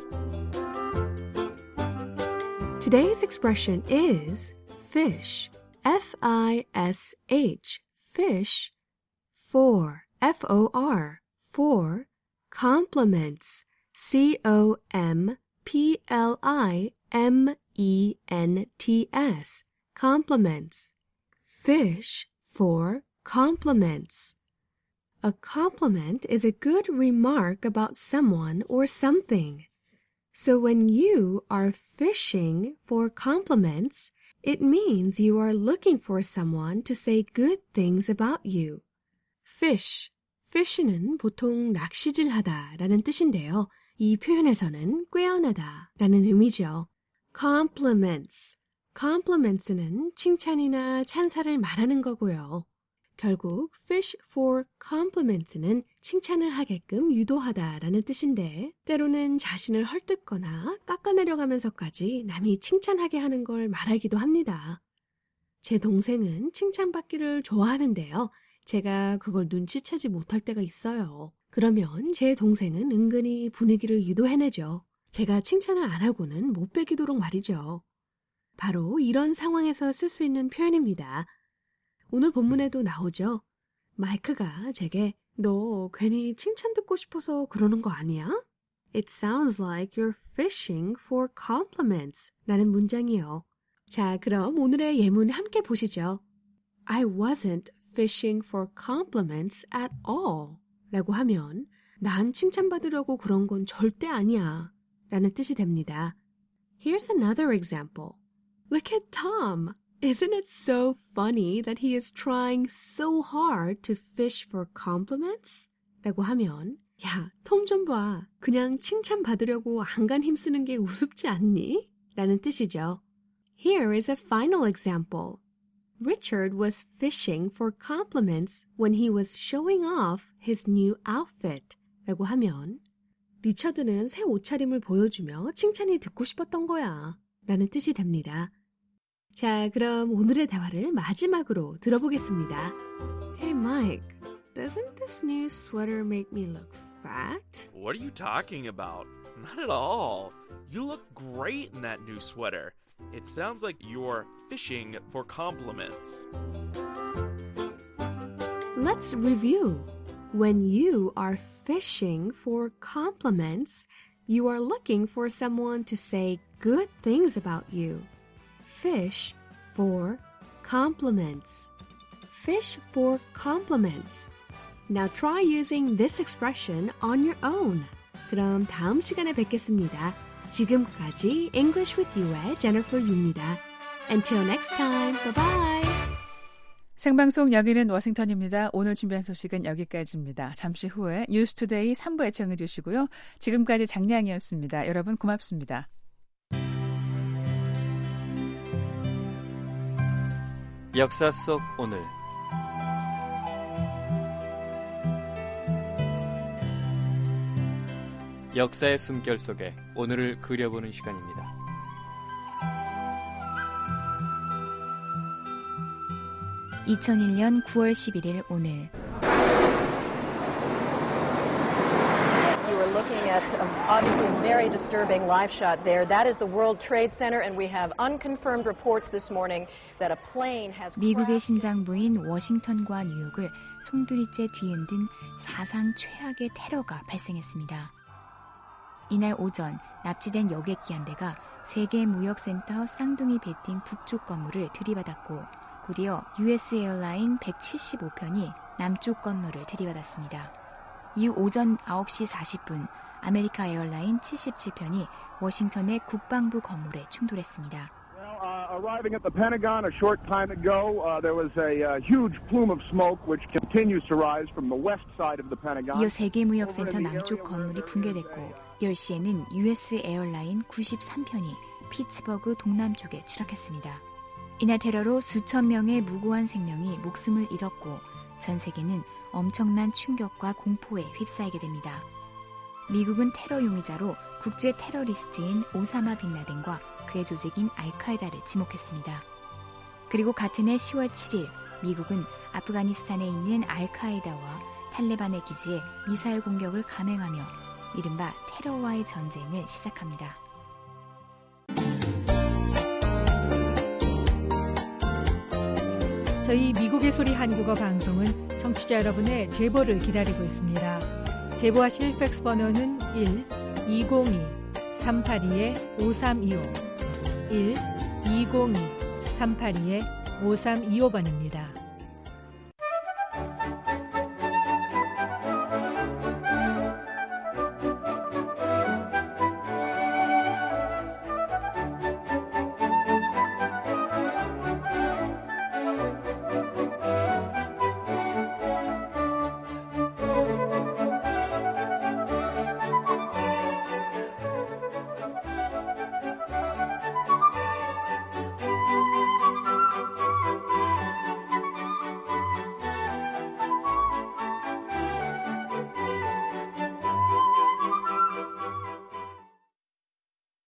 S17: Today's expression is fish, F-I-S-H, fish, for F-O-R, for compliments, C-O-M-P-L-I-M-E-N-T-S, compliments. Fish for compliments. A compliment is a good remark about someone or something. So when you are fishing for compliments, it means you are looking for someone to say good things about you. Fish, fish는 보통 낚시질하다 라는 뜻인데요. 이 표현에서는 꿰어내다 라는 의미죠. Compliments, compliments는 칭찬이나 찬사를 말하는 거고요. 결국 fish for compliments는 칭찬을 하게끔 유도하다 라는 뜻인데 때로는 자신을 헐뜯거나 깎아내려가면서까지 남이 칭찬하게 하는 걸 말하기도 합니다. 제 동생은 칭찬받기를 좋아하는데요. 제가 그걸 눈치채지 못할 때가 있어요. 그러면 제 동생은 은근히 분위기를 유도해내죠. 제가 칭찬을 안 하고는 못 베기도록 말이죠. 바로 이런 상황에서 쓸 수 있는 표현입니다. 오늘 본문에도 나오죠. 마이크가 제게 너 괜히 칭찬 듣고 싶어서 그러는 거 아니야? It sounds like you're fishing for compliments 라는 문장이요. 자, 그럼 오늘의 예문 함께 보시죠. I wasn't fishing for compliments at all 라고 하면 난 칭찬받으려고 그런 건 절대 아니야 라는 뜻이 됩니다. Here's another example. Look at Tom. Isn't it so funny that he is trying so hard to fish for compliments? 라고 하면 야, 톰 좀 봐. 그냥 칭찬받으려고 안간 힘쓰는 게 우습지 않니? 라는 뜻이죠. Here is a final example. Richard was fishing for compliments when he was showing off his new outfit. 라고 하면 리처드는 새 옷차림을 보여주며 칭찬이 듣고 싶었던 거야. 라는 뜻이 됩니다. 자, 그럼 오늘의 대화를 마지막으로 들어보겠습니다. Hey Mike, doesn't this new sweater make me look fat?
S18: What are you talking about? Not at all. You look great in that new sweater. It sounds like you're fishing for compliments.
S17: Let's review. When you are fishing for compliments, you are looking for someone to say good things about you. Fish for compliments. Fish for compliments. Now try using this expression on your own. 그럼 다음 시간에 뵙겠습니다. 지금까지 English with You의 Jennifer Yu입니다. Until next time. Bye-bye.
S4: 생방송 여기는 워싱턴입니다. 오늘 준비한 소식은 여기까지입니다. 잠시 후에 뉴스투데이 3부에 청해 주시고요. 지금까지 장량이었습니다. 여러분 고맙습니다.
S11: 역사 속 오늘 역사의 숨결 속에 오늘을 그려보는 시간입니다.
S12: (2001년 9월 11일) 오늘
S19: Looking at obviously a very disturbing live shot there. That is the World Trade Center, and we have unconfirmed reports this morning that a plane has.
S12: 미국의 심장부인 워싱턴과 뉴욕을 송두리째 뒤흔든 사상 최악의 테러가 발생했습니다. 이날 오전 납치된 여객기 한 대가 세계무역센터 쌍둥이 빌딩 북쪽 건물을 들이받았고 곧이어 US 에어라인 175편이 남쪽 건물을 들이받았습니다. 이후 오전 9시 40분 아메리카 에어라인 77편이 워싱턴의 국방부 건물에 충돌했습니다.
S20: Arriving at the Pentagon a short time ago, there was a huge plume of smoke which continues to rise from the west side of the Pentagon.
S12: 이어 세계무역센터 남쪽 건물이 붕괴됐고 10시에는 US 에어라인 93편이 피츠버그 동남쪽에 추락했습니다. 이날 테러로 수천 명의 무고한 생명이 목숨을 잃었고 전 세계는 엄청난 충격과 공포에 휩싸이게 됩니다. 미국은 테러 용의자로 국제 테러리스트인 오사마 빈 라덴과 그의 조직인 알카에다를 지목했습니다. 그리고 같은 해 10월 7일 미국은 아프가니스탄에 있는 알카에다와 탈레반의 기지에 미사일 공격을 감행하며 이른바 테러와의 전쟁을 시작합니다.
S6: 저희 미국의 소리 한국어 방송은 청취자 여러분의 제보를 기다리고 있습니다. 제보하실 팩스 번호는 1-202-382-5325 1-202-382-5325번입니다.